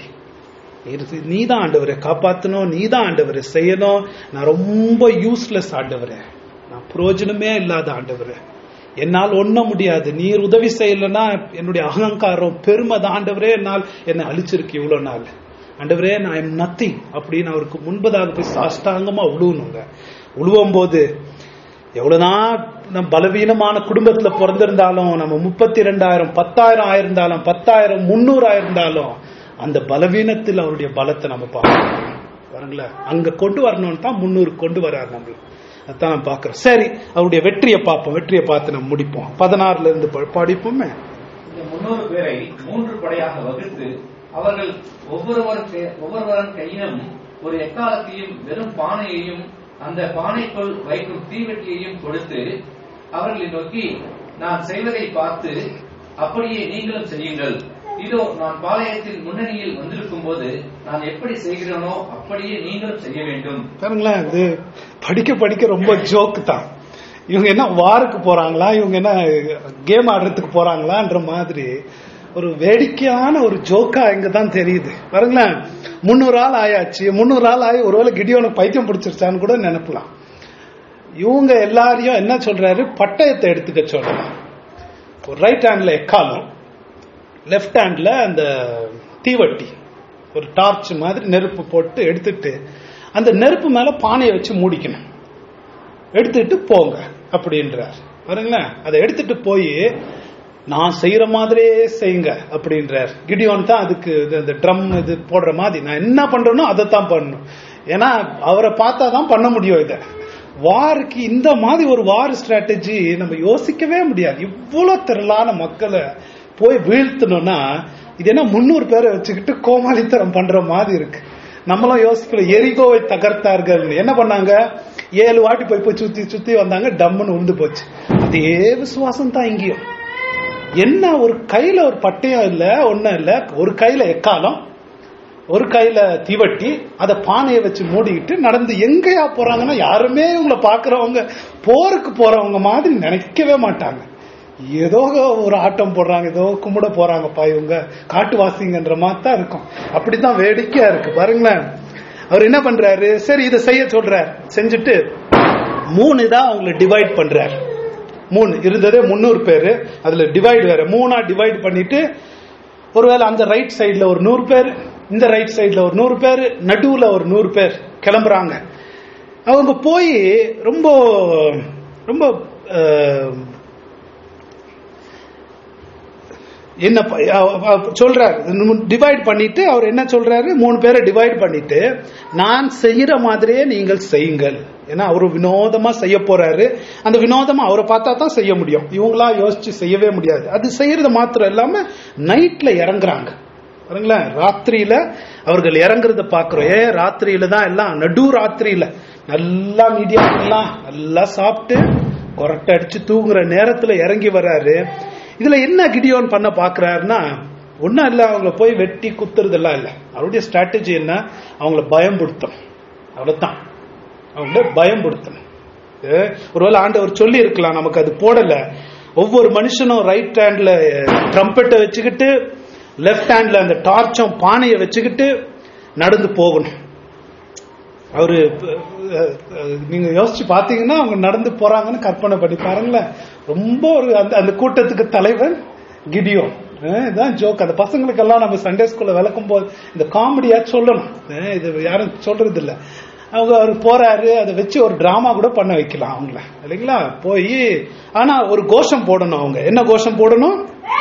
நீ தான் ஆண்டவரை காப்பாற்றணும், நீ தான் ஆண்டவரை செய்யணும், நான் ரொம்ப யூஸ்லெஸ் ஆண்டவரே, நான் பிரயோஜனமே இல்லாத ஆண்டவரே, என்னால் ஒண்ண முடியாது, நீர் உதவி செய்யலன்னா என்னுடைய அகங்காரம் பெருமை தான் ஆண்டவரே என்னால் என்னை அழிச்சிருக்கு இவ்வளவு நாள், ஆண்டவரே நான் எம் நத்திங் அப்படின்னு அவருக்கு முன்பதாக போய் சாஷ்டாங்கமா உழுவணுங்க. உழுவும் போது எவ்வளவுதான் நம்ம பலவீனமான குடும்பத்துல பிறந்திருந்தாலும், நம்ம முப்பத்தி ரெண்டாயிரம் பத்தாயிரம் ஆயிருந்தாலும், பத்தாயிரம் முன்னூறு ஆயிருந்தாலும், அந்த பலவீனத்தில் அவருடைய பலத்தை நம்ம பார்க்கணும். பாருங்களேன், அங்க கொண்டு வரணும்னு தான் முன்னூறு கொண்டு வராரு நம்மள. அதான் நம்ம பாக்குறோம். சரி, அவருடைய வெற்றியை பார்ப்போம். வெற்றியை பார்த்து நம்ம முடிப்போம். பதினாறுல இருந்து படிப்போமே. இந்த முன்னூறு பேரை மூன்று படையாக வகுத்து அவர்கள் ஒவ்வொருவர் ஒவ்வொருவரின் கையிலும் ஒரு எக்காலத்தையும் வெறும் பானையையும் அந்த பானைக்குள் வைக்கும் தீவெட்டியையும் கொடுத்து அவர்களை நோக்கி, நான் செய்வதை பார்த்து அப்படியே நீங்களும் செய்யுங்கள். இதோ நான் பாளையத்தின் முன்னணியில் வந்திருக்கும் போது நான் எப்படி செய்கிறேனோ அப்படியே நீங்களும் செய்ய வேண்டும். பாருங்களேன், இது படிக்க படிக்க ரொம்ப ஜோக்கு தான். இவங்க என்ன வாருக்கு போறாங்களா, இவங்க என்ன கேம் ஆடுறதுக்கு போறாங்களான்ற மாதிரி ஒரு வேடிக்கையான ஒரு ஜோக்கா இங்கதான் தெரியுது. பாருங்களேன், முன்னூறு ஆள் ஆயாச்சு. முன்னூறு ஆள் ஆகி ஒருவேளை கிடியோனுக்கு பைத்தியம் பிடிச்சிருச்சான்னு கூட நினைப்பலாம். இவங்க எல்லாரையும் என்ன சொல்றாரு, பட்டயத்தை எடுத்துக்க சொல்றாங்க. ஒரு ரைட் ஹேண்ட்ல எக்காலம், லெப்ட் ஹேண்ட்ல அந்த தீவட்டி, ஒரு டார்ச் மாதிரி நெருப்பு போட்டு எடுத்துட்டு அந்த நெருப்பு மேல பானையை வச்சு மூடிக்கணும், எடுத்துட்டு போங்க அப்படின்றார். பாருங்களேன், அதை எடுத்துட்டு போய் நான் செய்யற மாதிரியே செய்யுங்க அப்படின்றார். கிடியோன் தான் அதுக்கு இந்த ட்ரம் இது போடுற மாதிரி, நான் என்ன பண்றேனோ அதைத்தான் பண்ணணும். ஏன்னா அவரை பார்த்தா தான் பண்ண முடியும். இதை வாருக்கு இந்த மாதிரி ஒரு வார் ஸ்ட்ராட்டஜி நம்ம யோசிக்கவே முடியாது. இவ்வளவு திரளான மக்களை போய் வீழ்த்தணும்னா இது என்ன முன்னூறு பேரை வச்சுக்கிட்டு கோமாளித்தனம் பண்ற மாதிரி இருக்கு. நம்மளும் யோசிக்கல. எரிகோவை தகர்த்தார்கள், என்ன பண்ணாங்க, ஏழு வாட்டி போய் போய் சுத்தி சுத்தி வந்தாங்க, டம்முன்னு உண்டு போச்சு. அதே விசுவாசம் தான் இங்கேயும். என்ன, ஒரு கையில ஒரு பட்டயம் இல்ல, ஒன்னும் இல்ல, ஒரு கையில எக்காலம், ஒரு கையில தீவட்டி, அதை பானையை வச்சு மூடிக்கிட்டு நடந்து எங்கயா போறாங்கன்னா யாருமே இவங்களை பாக்குறவங்க போருக்கு போறவங்க மாதிரி நினைக்கவே மாட்டாங்க. ஏதோ ஒரு ஆட்டம் போடுறாங்க, ஏதோ கும்பிட போறாங்கப்பா இவங்க காட்டுவாசிங்கன்ற மாதிரி தான் இருக்கும். அப்படித்தான் வேடிக்கையா இருக்கு. பாருங்களேன், அவர் என்ன பண்றாரு, சரி இதை செய்ய சொல்றாரு. செஞ்சுட்டு மூணு தான் அவங்களை டிவைட் பண்றாரு. மூணு இருந்ததே முன்னூறு பேரு, அதுல டிவைட் வேற மூணா டிவைட் பண்ணிட்டு, ஒருவேளை அந்த ரைட் சைட்ல ஒரு நூறு பேர், இந்த ரைட் சைட்ல ஒரு நூறு பேர், நடுவுல ஒரு நூறு பேர் கிளம்புறாங்க. அவங்க போய் ரொம்ப ரொம்ப என்ன சொல்றாரு, டிவைட் பண்ணிட்டு அவர் என்ன சொல்றாரு, மூணு பேரை டிவைட் பண்ணிட்டு நான் செய்யற மாதிரியே நீங்கள் செய்யுங்கள். ஏன்னா அவரு வினோதமா செய்ய போறாரு. அந்த வினோதமா அவரை பார்த்தா தான் செய்ய முடியும், இவங்களா யோசிச்சு செய்யவே முடியாது. அது செய்யறது மாத்திரம் இல்லாம நைட்ல இறங்குறாங்க. பாருங்களேன், ராத்திரியில அவர்கள் இறங்குறத பாக்குறோம். ஏ ராத்திரியில தான் எல்லாம், நடு ராத்திரியில நல்லா மீடியா எல்லாம் நல்லா சாப்பிட்டு கொரட்டை அடிச்சு தூங்குற நேரத்துல இறங்கி வர்றாரு. இதுல என்ன கிடியோன் பண்ண பாக்குறாருன்னா, ஒன்னும் இல்ல, அவங்கள போய் வெட்டி குத்துறதெல்லாம் இல்ல. அவருடைய ஸ்ட்ராட்டஜி என்ன, அவங்கள பயம்படுத்தும், அவ்வளவுதான். அவங்கள பயம்படுத்தணும். ஒருவேளை ஆண்டவர் சொல்லி இருக்கலாம், நமக்கு அது போடல. ஒவ்வொரு மனுஷனும் ரைட் ஹேண்ட்ல ட்ரம்பெட்டை வச்சுக்கிட்டு, லெப்ட் ஹேண்ட்ல அந்த டார்ச்சும் பானையை வச்சுக்கிட்டு நடந்து போகணும். அவரு நீங்க யோசிச்சு பாத்தீங்கன்னா அவங்க நடந்து போறாங்கன்னு கற்பனை பண்ணி பாருங்களேன். ரொம்ப ஒரு அந்த அந்த கூட்டத்துக்கு தலைவன் கிடியோன். இதான் ஜோக். அந்த பசங்களுக்கெல்லாம் நம்ம சண்டே ஸ்கூல்ல விளக்கும் போது இந்த காமெடியா சொல்லணும், இது யாரும் சொல்றது இல்ல. அவங்க அவர் போறாரு, அதை வச்சு ஒரு டிராமா கூட பண்ண வைக்கலாம் அவங்கள, இல்லைங்களா? போய் ஆனா ஒரு கோஷம் போடணும். அவங்க என்ன கோஷம் போடணும்?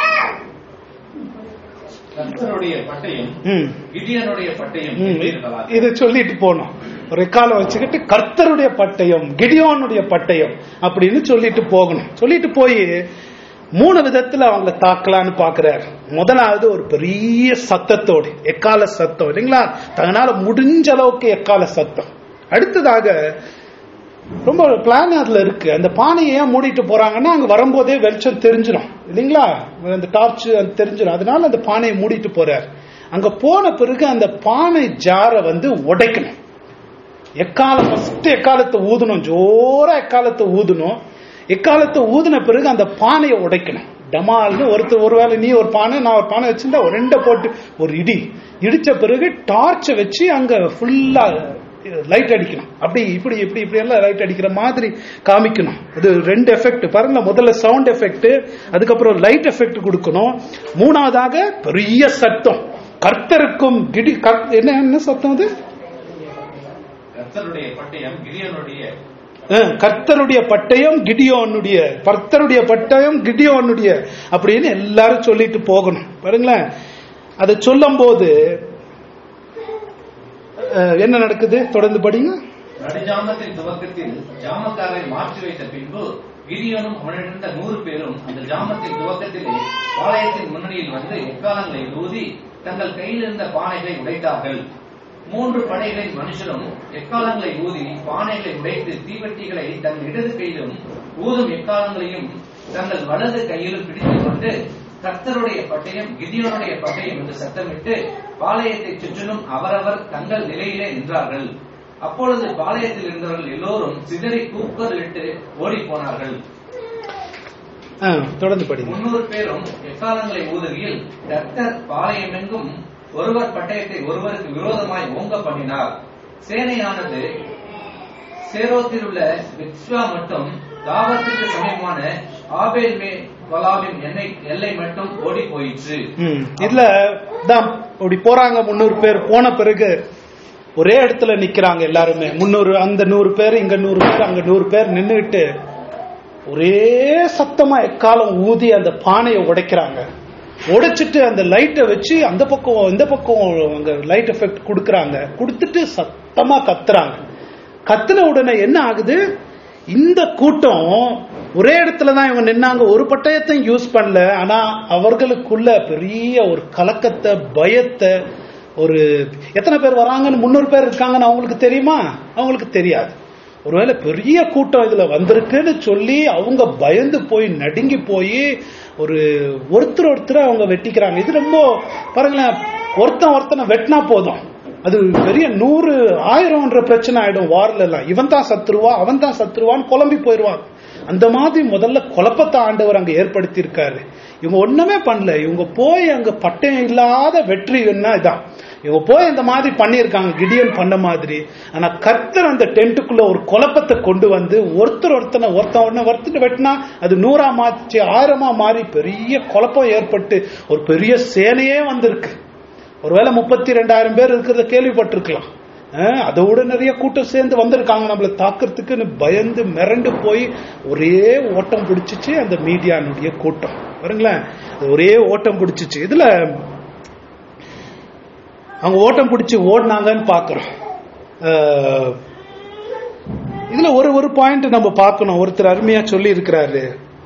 கர்த்தருடைய பட்டயம் கிடியோனுடைய பட்டயம். இதை சொல்லிட்டு போனோம். ஒரு காலம் வச்சுக்கிட்டு கர்த்தருடைய பட்டயம் கிடியோனுடைய பட்டயம் அப்படின்னு சொல்லிட்டு போகணும். சொல்லிட்டு போய் மூணு விதத்துல அவங்கள தாக்கலான்னு பாக்குறாரு. முதலாவது ஒரு பெரிய சத்தத்தோடு, எக்கால சத்தம், இல்லைங்களா? தங்களால முடிஞ்ச அளவுக்கு எக்கால சத்தம். அடுத்ததாக ரொம்ப பிளான் அதுல இருக்கு. அந்த பானையை ஏன் மூடிட்டு போறாங்கன்னா அங்க வரும்போதே வெளிச்சம் தெரிஞ்சிடும், இல்லைங்களா? அந்த டார்ச் தெரிஞ்சிடும். அதனால அந்த பானையை மூடிட்டு போறாரு. அங்க போன பிறகு அந்த பானை ஜார வந்து உடைக்கணும். எக்காலம் ஃபர்ஸ்ட் எக்காலத்தை ஊதணும், ஜோரா எக்காலத்தை ஊதணும். எக்காலத்தை ஊதின பிறகு அந்த பானையை உடைக்கணும். டமால்னு ஒருத்தர், ஒருவேளை நீ ஒரு பானை நான் ஒரு பானை வச்சிருந்தா ஒரு ரெண்டை போட்டு ஒரு இடி இடிச்ச பிறகு டார்ச்சை வச்சு அங்க ஃபுல்லா லைட் அடிக்கணும். அப்படி இப்படி இப்படி இப்படி எல்லாம் லைட் அடிக்கிற மாதிரி காமிக்கணும். இது ரெண்டு எஃபெக்ட் பாருங்க. முதல்ல சவுண்ட் எஃபெக்ட், அதுக்கப்புறம் லைட் எஃபெக்ட் கொடுக்கணும். மூணாவதாக பெரிய சத்தம், கர்த்தருக்கும் கிடி என்ன என்ன சத்தம் அது? கர்த்தருடைய பட்டயம் கிடியோனுடைய கர்த்தருடைய பட்டயம் கிடியோனுடைய கர்த்தருடைய பட்டயம் கிடியோனுடைய அப்படின்னு எல்லாரும் சொல்லிட்டு போகணும். பாருங்களேன், அதை சொல்லும் போது என்ன நடக்குது? தொடர்ந்து படிங்க. நடுஜாமத்தின் துவக்கத்தில் ஜாமக்காரை மாற்றி வைத்த பின்பு கிடியோனும் அவனிருந்த நூறு பேரும் அந்த ஜாமத்தின் துவக்கத்திலே பாளையத்தின் முன்னணியில் வந்து எக்காலங்களை ஊதி தங்கள் கையில் இருந்த பானைகளை உடைத்தார்கள். மூன்று படைகளின் மனுஷரும் எக்காலங்களை ஊதி பானைகளை உடைத்து தீவெட்டிகளை தன் இடது கையிலும் ஊதும் எக்காலங்களையும் தங்கள் வலது கையிலும் பிடித்துக் கொண்டு கர்த்தருடைய பட்டயம் கிடியோனுடைய பட்டயம் என்று சத்தமிட்டு பாளையத்தை சுற்றிலும் அவரவர் தங்கள் நிலையிலே நின்றார்கள். அப்பொழுது பாளையத்தில் இருந்தவர்கள் எல்லோரும் சிதறி கூக்குரலிட்டு ஓடி போனார்கள். தொடர்ந்து படி. முன்னூறு பேரும் எக்காலங்களை ஊதுகையில் கர்த்தர் பாளையமெங்கும் ஒருவர் பட்டயத்தை ஒருவருக்கு விரோதமாய் ஓங்க பண்ணினார். சேனையானது சேரோத்தில் உள்ள விக்ஸ்வா மட்டும் தாவத்துக்கு சமயமான ஆபேல் மே வலாவின் எல்லை மட்டும் ஓடி போயிற்று. இதுல தான் அப்படி போறாங்க. முன்னூறு பேர் போன பிறகு ஒரே இடத்துல நிக்கிறாங்க எல்லாருமே. முன்னூறு, அந்த நூறு பேர், இங்க நூறு பேர், அங்க நூறு பேர் நின்றுட்டு ஒரே சத்தமா எக்காலம் ஊதி அந்த பானையை உடைக்கிறாங்க. உடைச்சிட்டு அந்த லைட்டை வச்சு அந்த பக்கம் இந்த பக்கம் அங்க லைட் எஃபெக்ட் கொடுக்கறாங்க. கொடுத்துட்டு சத்தமா கத்துறாங்க. கத்துன உடனே என்ன ஆகுது? இந்த கூட்டம் ஒரே இடத்துலதான் இவங்க நின்னாங்க. ஒரு பட்டயத்தையும் யூஸ் பண்ணல. ஆனா அவர்களுக்குள்ள பெரிய ஒரு கலக்கத்தை, பயத்தை, ஒரு எத்தனை பேர் வராங்கன்னு முன்னூறு பேர் இருக்காங்கன்னு அவங்களுக்கு தெரியுமா? அவங்களுக்கு தெரியாது. ஒருவேளை பெரிய கூட்டம் இதுல வந்திருக்குன்னு சொல்லி அவங்க பயந்து போய் நடுங்கி போய் ஒரு ஒருத்தர் ஒருத்தர் அவங்க வெட்டிக்கிறாங்க. இது ரொம்ப பாருங்களேன், ஒருத்தன் ஒருத்தனை வெட்டினா போதும், அது பெரிய நூறு ஆயிரம்ன்ற பிரச்சனை ஆயிடும். வார்ல எல்லாம் இவன் தான் சத்துருவா அவன் தான் சத்துருவான்னு குழம்பி போயிடுவான். அந்த மாதிரி முதல்ல குழப்பத்தை ஆண்டவர் அங்க ஏற்படுத்தி இருக்காரு. இவங்க ஒண்ணுமே பண்ணல. இவங்க போய் அங்க பட்டயம் இல்லாத வெற்றி என்ன இதான். இவங்க போய் அந்த மாதிரி பண்ணியிருக்காங்க, கிடியோன் பண்ண மாதிரி. ஆனா கர்த்தர் அந்த டென்ட்டுக்குள்ள ஒரு குழப்பத்தை கொண்டு வந்து ஒருத்தர் ஒருத்தனை ஒருத்தன் ஒன்னு ஒருத்தர் வெட்டினா அது நூறா மாற்றி ஆயிரமா மாறி பெரிய குழப்பம் ஏற்பட்டு ஒரு பெரிய சேனையே வந்திருக்கு. ஒருவேளை முப்பத்தி ரெண்டாயிரம் பேர் இருக்கிறத கேள்விப்பட்டிருக்கலாம். அதோட நிறைய கூட்டம் சேர்ந்து வந்திருக்காங்க நம்மள தாக்குறதுக்குன்னு பயந்து மிரண்டு போய் ஒரே ஓட்டம் பிடிச்சிச்சு அந்த மீடியானுடைய கூட்டம். பாருங்களேன், ஒரே ஓட்டம் பிடிச்சிச்சு. இதுல அவங்க ஓட்டம் பிடிச்சி ஓடினாங்கன்னு பாக்குறோம். இதுல ஒரு ஒரு பாயிண்ட் நம்ம பார்க்கணும். ஒருத்தர் அருமையா சொல்லி இருக்கிறாரு,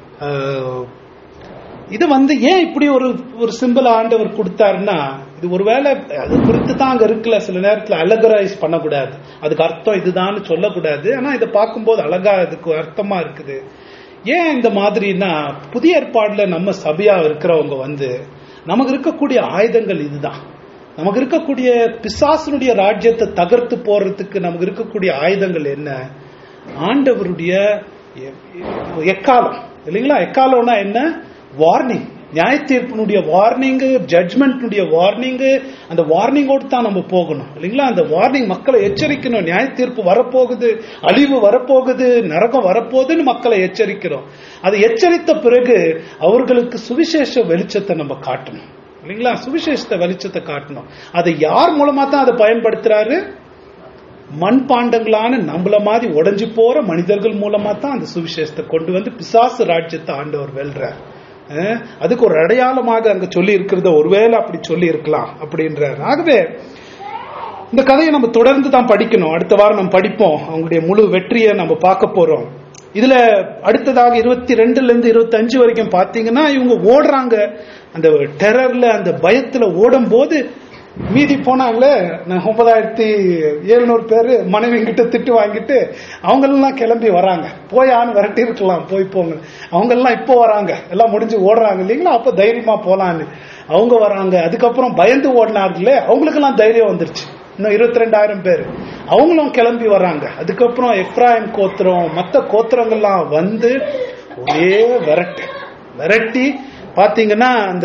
இது வந்து ஏன் இப்படி ஒரு ஒரு சிம்பிள் ஆண்டவர் கொடுத்தாருன்னா, இது ஒருவேளை அது குறித்து தான் அங்க இருக்குல்ல. சில நேரத்தில் அலகரைஸ் பண்ணக்கூடாது, அதுக்கு அர்த்தம் இதுதான் சொல்லக்கூடாது. ஆனா இதை பார்க்கும்போது அழகா அதுக்கு அர்த்தமா இருக்குது. ஏன் இந்த மாதிரினா, புதிய ஏற்பாடுல நம்ம சபையா இருக்கிறவங்க வந்து நமக்கு இருக்கக்கூடிய ஆயுதங்கள் இதுதான். நமக்கு இருக்கக்கூடிய பிசாசனுடைய ராஜ்யத்தை தகர்த்து போறதுக்கு நமக்கு இருக்கக்கூடிய ஆயுதங்கள் என்ன? ஆண்டவருடைய எக்காலம், இல்லைங்களா? எக்காலம்னா என்ன? வார்னிங், நியாய தீர்ப்பினுடைய வார்னிங், ஜட்ஜ்மெண்ட்னுடைய வார்னிங். அந்த வார்னிங்கோடு தான் நம்ம போகணும், இல்லைங்களா? அந்த வார்னிங் மக்களை எச்சரிக்கணும். நியாய தீர்ப்பு வரப்போகுது, அழிவு வரப்போகுது, நரகம் வரப்போகுதுன்னு மக்களை எச்சரிக்கிறோம். அதை எச்சரித்த பிறகு அவர்களுக்கு சுவிசேஷ வெளிச்சத்தை நம்ம காட்டணும், இல்லைங்களா? சுவிசேஷத்தை வெளிச்சத்தை காட்டணும். அதை யார் மூலமா தான் அதை பயன்படுத்துறாரு? மண்பாண்டங்களான நம்மள மாதிரி உடைஞ்சு போற மனிதர்கள் மூலமா தான் அந்த சுவிசேஷத்தை கொண்டு வந்து பிசாசு ராஜ்யத்தை ஆண்டவர் வெல்றார். அதுக்கு ஒரு அடையாளமாக அங்க சொல்லி இருக்கிறத ஒருவேளை அப்படி சொல்லி இருக்கலாம் அப்படின்றார். ஆகவே இந்த கதையை நம்ம தொடர்ந்து தான் படிக்கணும். அடுத்த வாரம் நம்ம படிப்போம், அவங்களுடைய முழு வெற்றியை நம்ம பார்க்க போறோம். இதுல அடுத்ததாக இருபத்தி ரெண்டுல இருந்து இருபத்தி அஞ்சு வரைக்கும் பாத்தீங்கன்னா இவங்க ஓடுறாங்க. அந்த டெரர்ல அந்த பயத்துல ஓடும் போது மீதி போனாங்களே ஒன்பதாயிரத்தி எழுநூறு பேரு மனைவி கிட்ட திட்டு வாங்கிட்டு அவங்க எல்லாம் கிளம்பி வராங்க. போயான்னு விரட்டி இருக்கலாம், போய் போங்க. அவங்க எல்லாம் இப்போ வராங்க, எல்லாம் முடிஞ்சு ஓடுறாங்க இல்லைங்களா, அப்ப தைரியமா போலான்னு அவங்க வராங்க. அதுக்கப்புறம் பயந்து ஓடினார்களே அவங்களுக்கு எல்லாம் தைரியம் வந்துருச்சு. இன்னும் இருபத்தி ரெண்டாயிரம் பேர் அவங்களும் கிளம்பி வராங்க. அதுக்கப்புறம் எப்ராயிம் கோத்திரம் மற்ற கோத்திரங்கள்லாம் வந்து ஒரே விரட்டு விரட்டி பாத்தீங்கன்னா அந்த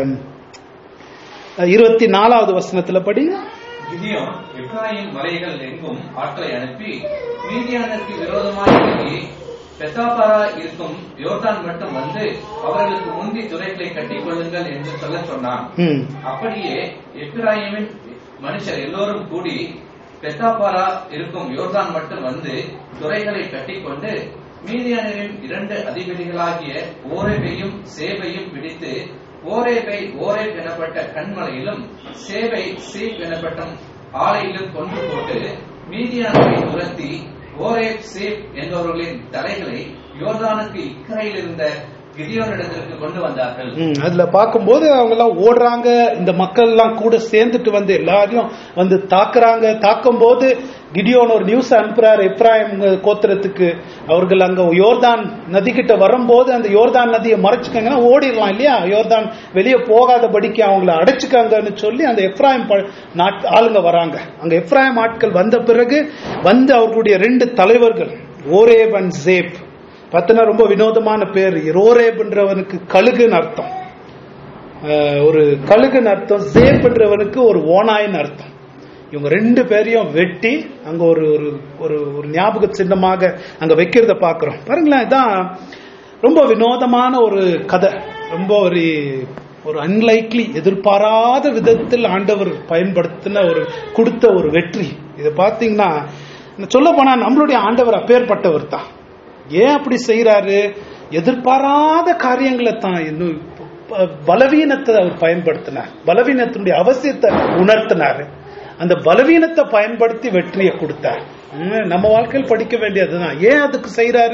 இருபத்தி நாலாவது வசனத்துல படி, கிதியோன் எப்ராயிம் மலைகள் எங்கும் ஆட்களை அனுப்பி மீதியானருக்கு விரோதமாக பெத்தாபாரா இருக்கும் யோர்தான் மட்டும் வந்து அவர்களுக்கு முந்தி துறைகளை கட்டிக் கொள்ளுங்கள் என்று சொல்ல சொன்னான். அப்படியே எப்ராயிமின் மனுஷர் எல்லோரும் கூடி பெத்தாபாரா இருக்கும் யோர்தான் மட்டும் வந்து துறைகளை கட்டிக்கொண்டு மீதியானரின் இரண்டு அதிபதிகளாகிய ஓரேபையும் சேபையும் பிடித்து ஓரேபை ஓரேப் எனப்பட்ட கண்மலையிலும் சேபை சீப் எனப்பட்ட ஆலையிலும் கொண்டு போட்டு மீதியானரை துரத்தி ஓரேப் சேப் என்பவர்களின் தலைகளை யோர்தானுக்கு இக்கரையில் இருந்த கிதியோனிடத்திற்கு கொண்டு வந்தார்கள். அதுல பார்க்கும்போது அவங்க எல்லாம் ஓடுறாங்க. இந்த மக்கள் எல்லாம் கூட சேர்ந்துட்டு வந்து எல்லாரையும் வந்து தாக்குறாங்க. தாக்கும் போது கிடியோன் ஒரு நியூஸ் அனுப்புறாரு எப்ராயிம் கோத்திரத்துக்கு. அவர்கள் அங்க யோர்தான் நதி கிட்ட வரும்போது அந்த யோர்தான் நதியை மறைச்சுக்கங்கன்னா ஓடிடலாம் இல்லையா, யோர்தான் வெளியே போகாதபடிக்கு அவங்களை அடைச்சுக்காங்கன்னு சொல்லி அந்த எப்ராயிம் ஆளுங்க வராங்க. அங்க எப்ராயிம் ஆட்கள் வந்த பிறகு வந்து அவர்களுடைய ரெண்டு தலைவர்கள் ஓரேப் அண்ட் சேப் பார்த்தனா ரொம்ப வினோதமான பேர். ஓரேப்ன்றவனுக்கு கழுகுன்னு அர்த்தம், ஒரு கழுகுன்னு அர்த்தம். சேப்ன்றவனுக்கு ஒரு ஓனாயின்னு அர்த்தம். இவங்க ரெண்டு பேரையும் வெட்டி அங்க ஒரு ஒரு ஒரு ஞாபக சின்னமாக அங்க வைக்கிறத பாக்குறோம். பாருங்களேன், இதான் ரொம்ப வினோதமான ஒரு கதை. ரொம்ப ஒரு ஒரு அன்லைக்லி எதிர்பாராத விதத்தில் ஆண்டவர் பயன்படுத்தின ஒரு கொடுத்த ஒரு வெற்றி. இதை பாத்தீங்கன்னா சொல்ல போனா நம்மளுடைய ஆண்டவர் அப்பேற்பட்டவர் தான். ஏன் அப்படி செய்யறாரு? எதிர்பாராத காரியங்களை தான், இன்னும் பலவீனத்தை அவர் பயன்படுத்தினார், பலவீனத்தினுடைய அவசியத்தை உணர்த்தினாரு, அந்த பலவீனத்தை பயன்படுத்தி வெற்றியை கொடுத்தார். நம்ம வாழ்க்கையில் படிக்க வேண்டியதுதான். ஏன் அதுக்கு செய்யறாரு?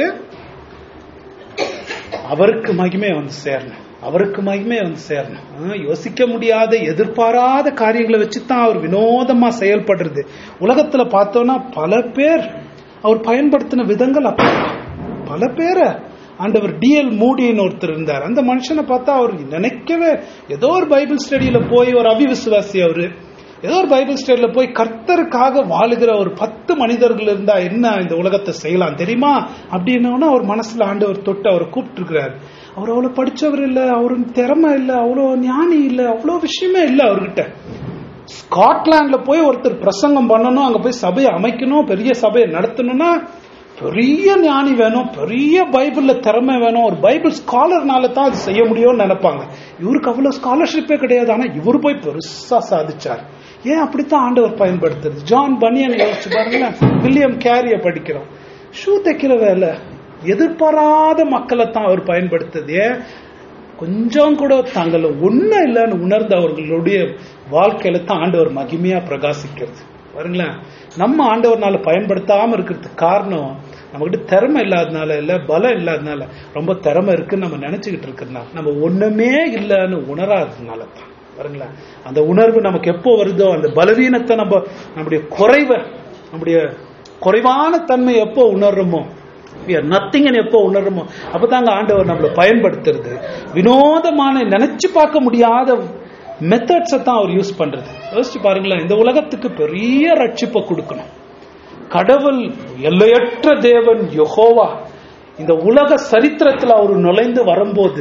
அவருக்கு மகிமை வந்து சேரணும், அவருக்கு மகிமை வந்து சேரணும். யோசிக்க முடியாத எதிர்பாராத காரியங்களை வச்சுதான் அவர் வினோதமா செயல்படுறது. உலகத்துல பார்த்தோம்னா பல பேர் அவர் பயன்படுத்தின விதங்கள் அப்ப பல பேரை ஆண்டவர் டி எல் மூடின்னு ஒருத்தர் இருந்தார். அந்த மனுஷனை பார்த்தா அவர் நினைக்கவே, ஏதோ ஒரு பைபிள் ஸ்டடியில போய் ஒரு அவிவிசுவாசி, அவரு ஏதோ ஒரு பைபிள் ஸ்டடியில போய் கர்த்தருக்காக வாழுகிற ஒரு பத்து மனிதர்கள் இருந்தா என்ன இந்த உலகத்தை செய்யலாம் தெரியுமா அப்படின்னா அவர் மனசுல ஆண்டவர் தொட்டு அவரை கூப்பிட்டு இருக்கிறார். அவர் அவ்வளவு படிச்சவர் இல்ல, அவருக்கு திறமை இல்ல, அவ்வளவு ஞானி இல்ல, அவ்வளவு விஷயமே இல்ல அவர்கிட்ட. ஸ்காட்லாண்ட்ல போய் ஒருத்தர் பிரசங்கம் பண்ணணும், அங்க போய் சபையை அமைக்கணும், பெரிய சபையை நடத்தணும்னா பெரிய ஞானி வேணும், பெரிய பைபிள்ல திறமை வேணும், ஒரு பைபிள் ஸ்காலர்னால தான் அது செய்ய முடியும்னு நினைப்பாங்க. இவருக்கு அவ்வளவு ஸ்காலர்ஷிப்பே கிடையாது, ஆனா இவரு போய் பெருசா சாதிச்சார். ஏன் அப்படித்தான் ஆண்டவர் பயன்படுத்துறது. ஜான் பனியன் யோசிச்சு பாருங்களேன், வில்லியம் கேரிய படிக்கிறோம், ஷூ தைக்கிற வேலை, எதிர்பாராத மக்களை தான் அவர் பயன்படுத்துது. ஏன்? கொஞ்சம் கூட தாங்கள ஒன்னும் இல்லைன்னு உணர்ந்து அவர்களுடைய வாழ்க்கையில தான் ஆண்டவர் மகிமையா பிரகாசிக்கிறது. பாருங்களேன், நம்ம ஆண்டவர்னால பயன்படுத்தாம இருக்கிறதுக்கு காரணம் நம்மகிட்ட திறமை இல்லாதனால இல்ல, பலம் இல்லாதனால. ரொம்ப திறமை இருக்குன்னு நம்ம நினைச்சுக்கிட்டு இருக்கிறதுனால, நம்ம ஒண்ணுமே இல்லைன்னு உணராததுனால தான். பாருங்களேன், அந்த உணர்வு நமக்கு எப்போ வருதோ, அந்த பலவீனத்தை நம்ம நம்முடைய குறைவை, நம்முடைய குறைவான தன்மை எப்போ உணர்றோமோ, நத்திங் எப்போ உணர்றோமோ அப்பதாங்க ஆண்டவர் நம்மளை பயன்படுத்துறது. வினோதமான நினைச்சு பார்க்க முடியாத மெத்தட்ஸை தான் அவர் யூஸ் பண்றது. யோசிச்சு பாருங்களேன், இந்த உலகத்துக்கு பெரிய ரட்சிப்பை கொடுக்கணும். கடவுள் எல்லையற்ற தேவன் யெகோவா இந்த உலக சரித்திரத்தில் அவர் நுழைந்து வரும்போது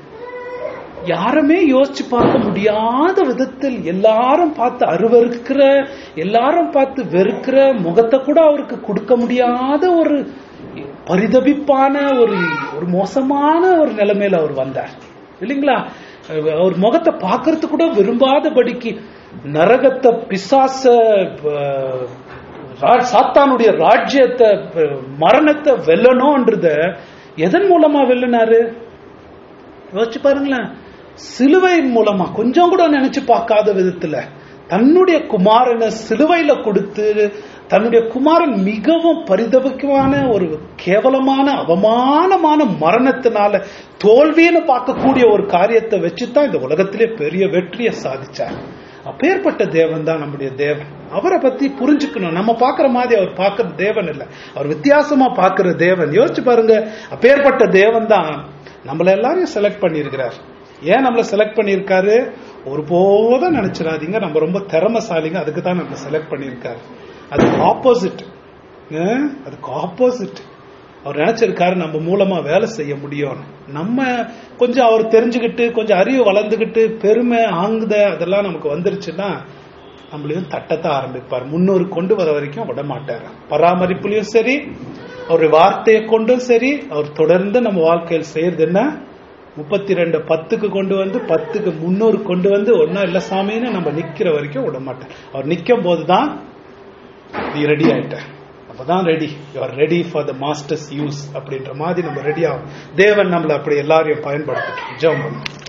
யாருமே யோசிச்சு பார்க்க முடியாத விதத்தில் எல்லாரும் பார்த்து அருவருக்கிற, எல்லாரும் பார்த்து வெறுக்கிற முகத்தை கூட அவருக்கு கொடுக்க முடியாத ஒரு பரிதபிப்பான ஒரு ஒரு மோசமான ஒரு நிலைமையில அவர் வந்தார் இல்லைங்களா. அவர் முகத்தை பார்க்கறது கூட விரும்பாதபடிக்கு நரகத்தை, பிசாச, ரா- சாத்தானுடைய ராஜ்யத்தை, மரணத்தை வெல்லணும்ன்றத எதன் மூலமா வெல்லினாரு? யோசிச்சு பாருங்களேன். சிலுவை மூலமா, கொஞ்சம் கூட நினைச்சு பார்க்காத விதத்துல தன்னுடைய குமாரனை சிலுவையில கொடுத்து, தன்னுடைய குமாரன் மிகவும் பரிதபிக்கமான ஒரு கேவலமான அவமானமான மரணத்தினால தோல்வின்னு பார்க்கக்கூடிய ஒரு காரியத்தை வச்சுதான் இந்த உலகத்திலே பெரிய வெற்றியை சாதிச்சார். அப்பேற்பட்ட தேவன் தான் நம்முடைய தேவன். அவரை பத்தி புரிஞ்சுக்கணும். நம்ம பாக்குற மாதிரி அவர் பாக்குற தேவன் இல்ல, அவர் வித்தியாசமா பாக்குற தேவன். யோசிச்சு பாருங்க, அப்பேற்பட்ட தேவன் தான் நம்மள எல்லாரையும் செலக்ட் பண்ணியிருக்கிறார். ஏன் நம்மள செலக்ட் பண்ணியிருக்காரு? ஒருபோதும் நினைச்சிடாதீங்க நம்ம ரொம்ப திறமைசாலிங்க, அதுக்கு தான் நம்மள செலக்ட் பண்ணியிருக்காரு. அதுக்கு ஆப்போசிட், அதுக்கு ஆப்போசிட். அவர் நினைச்சிருக்காரு நம்ம மூலமா வேலை செய்ய முடியும். நம்ம கொஞ்சம் அவர் தெரிஞ்சுக்கிட்டு, கொஞ்சம் அறிவு வளர்ந்துகிட்டு, பெருமை ஆங்குத அதெல்லாம் நமக்கு வந்துருச்சுன்னா நம்மளையும் தட்டத்தை ஆரம்பிப்பார். முன்னூறு கொண்டு வர வரைக்கும் விட மாட்டார். பராமரிப்புலயும் சரி, அவருடைய வார்த்தையை கொண்டும் சரி, அவர் தொடர்ந்து நம்ம வாழ்க்கையில் செய்யறது என்ன? முப்பத்தி ரெண்டு பத்துக்கு கொண்டு வந்து பத்துக்கு முன்னூறு கொண்டு வந்து ஒன்னும் இல்ல சாமின்னு நம்ம நிக்கிற வரைக்கும் விட மாட்டார். அவர் நிக்கும் போதுதான் நீ ரெடி ஆயிட்ட, அப்பதான் ready, you are ready for the masters use அப்படின்ற மாதிரி நம்ம ரெடி ஆகும். தேவன் நம்மள அப்படி எல்லாரையும் பயன்படுத்த ஜெபம் பண்ணுவோம்.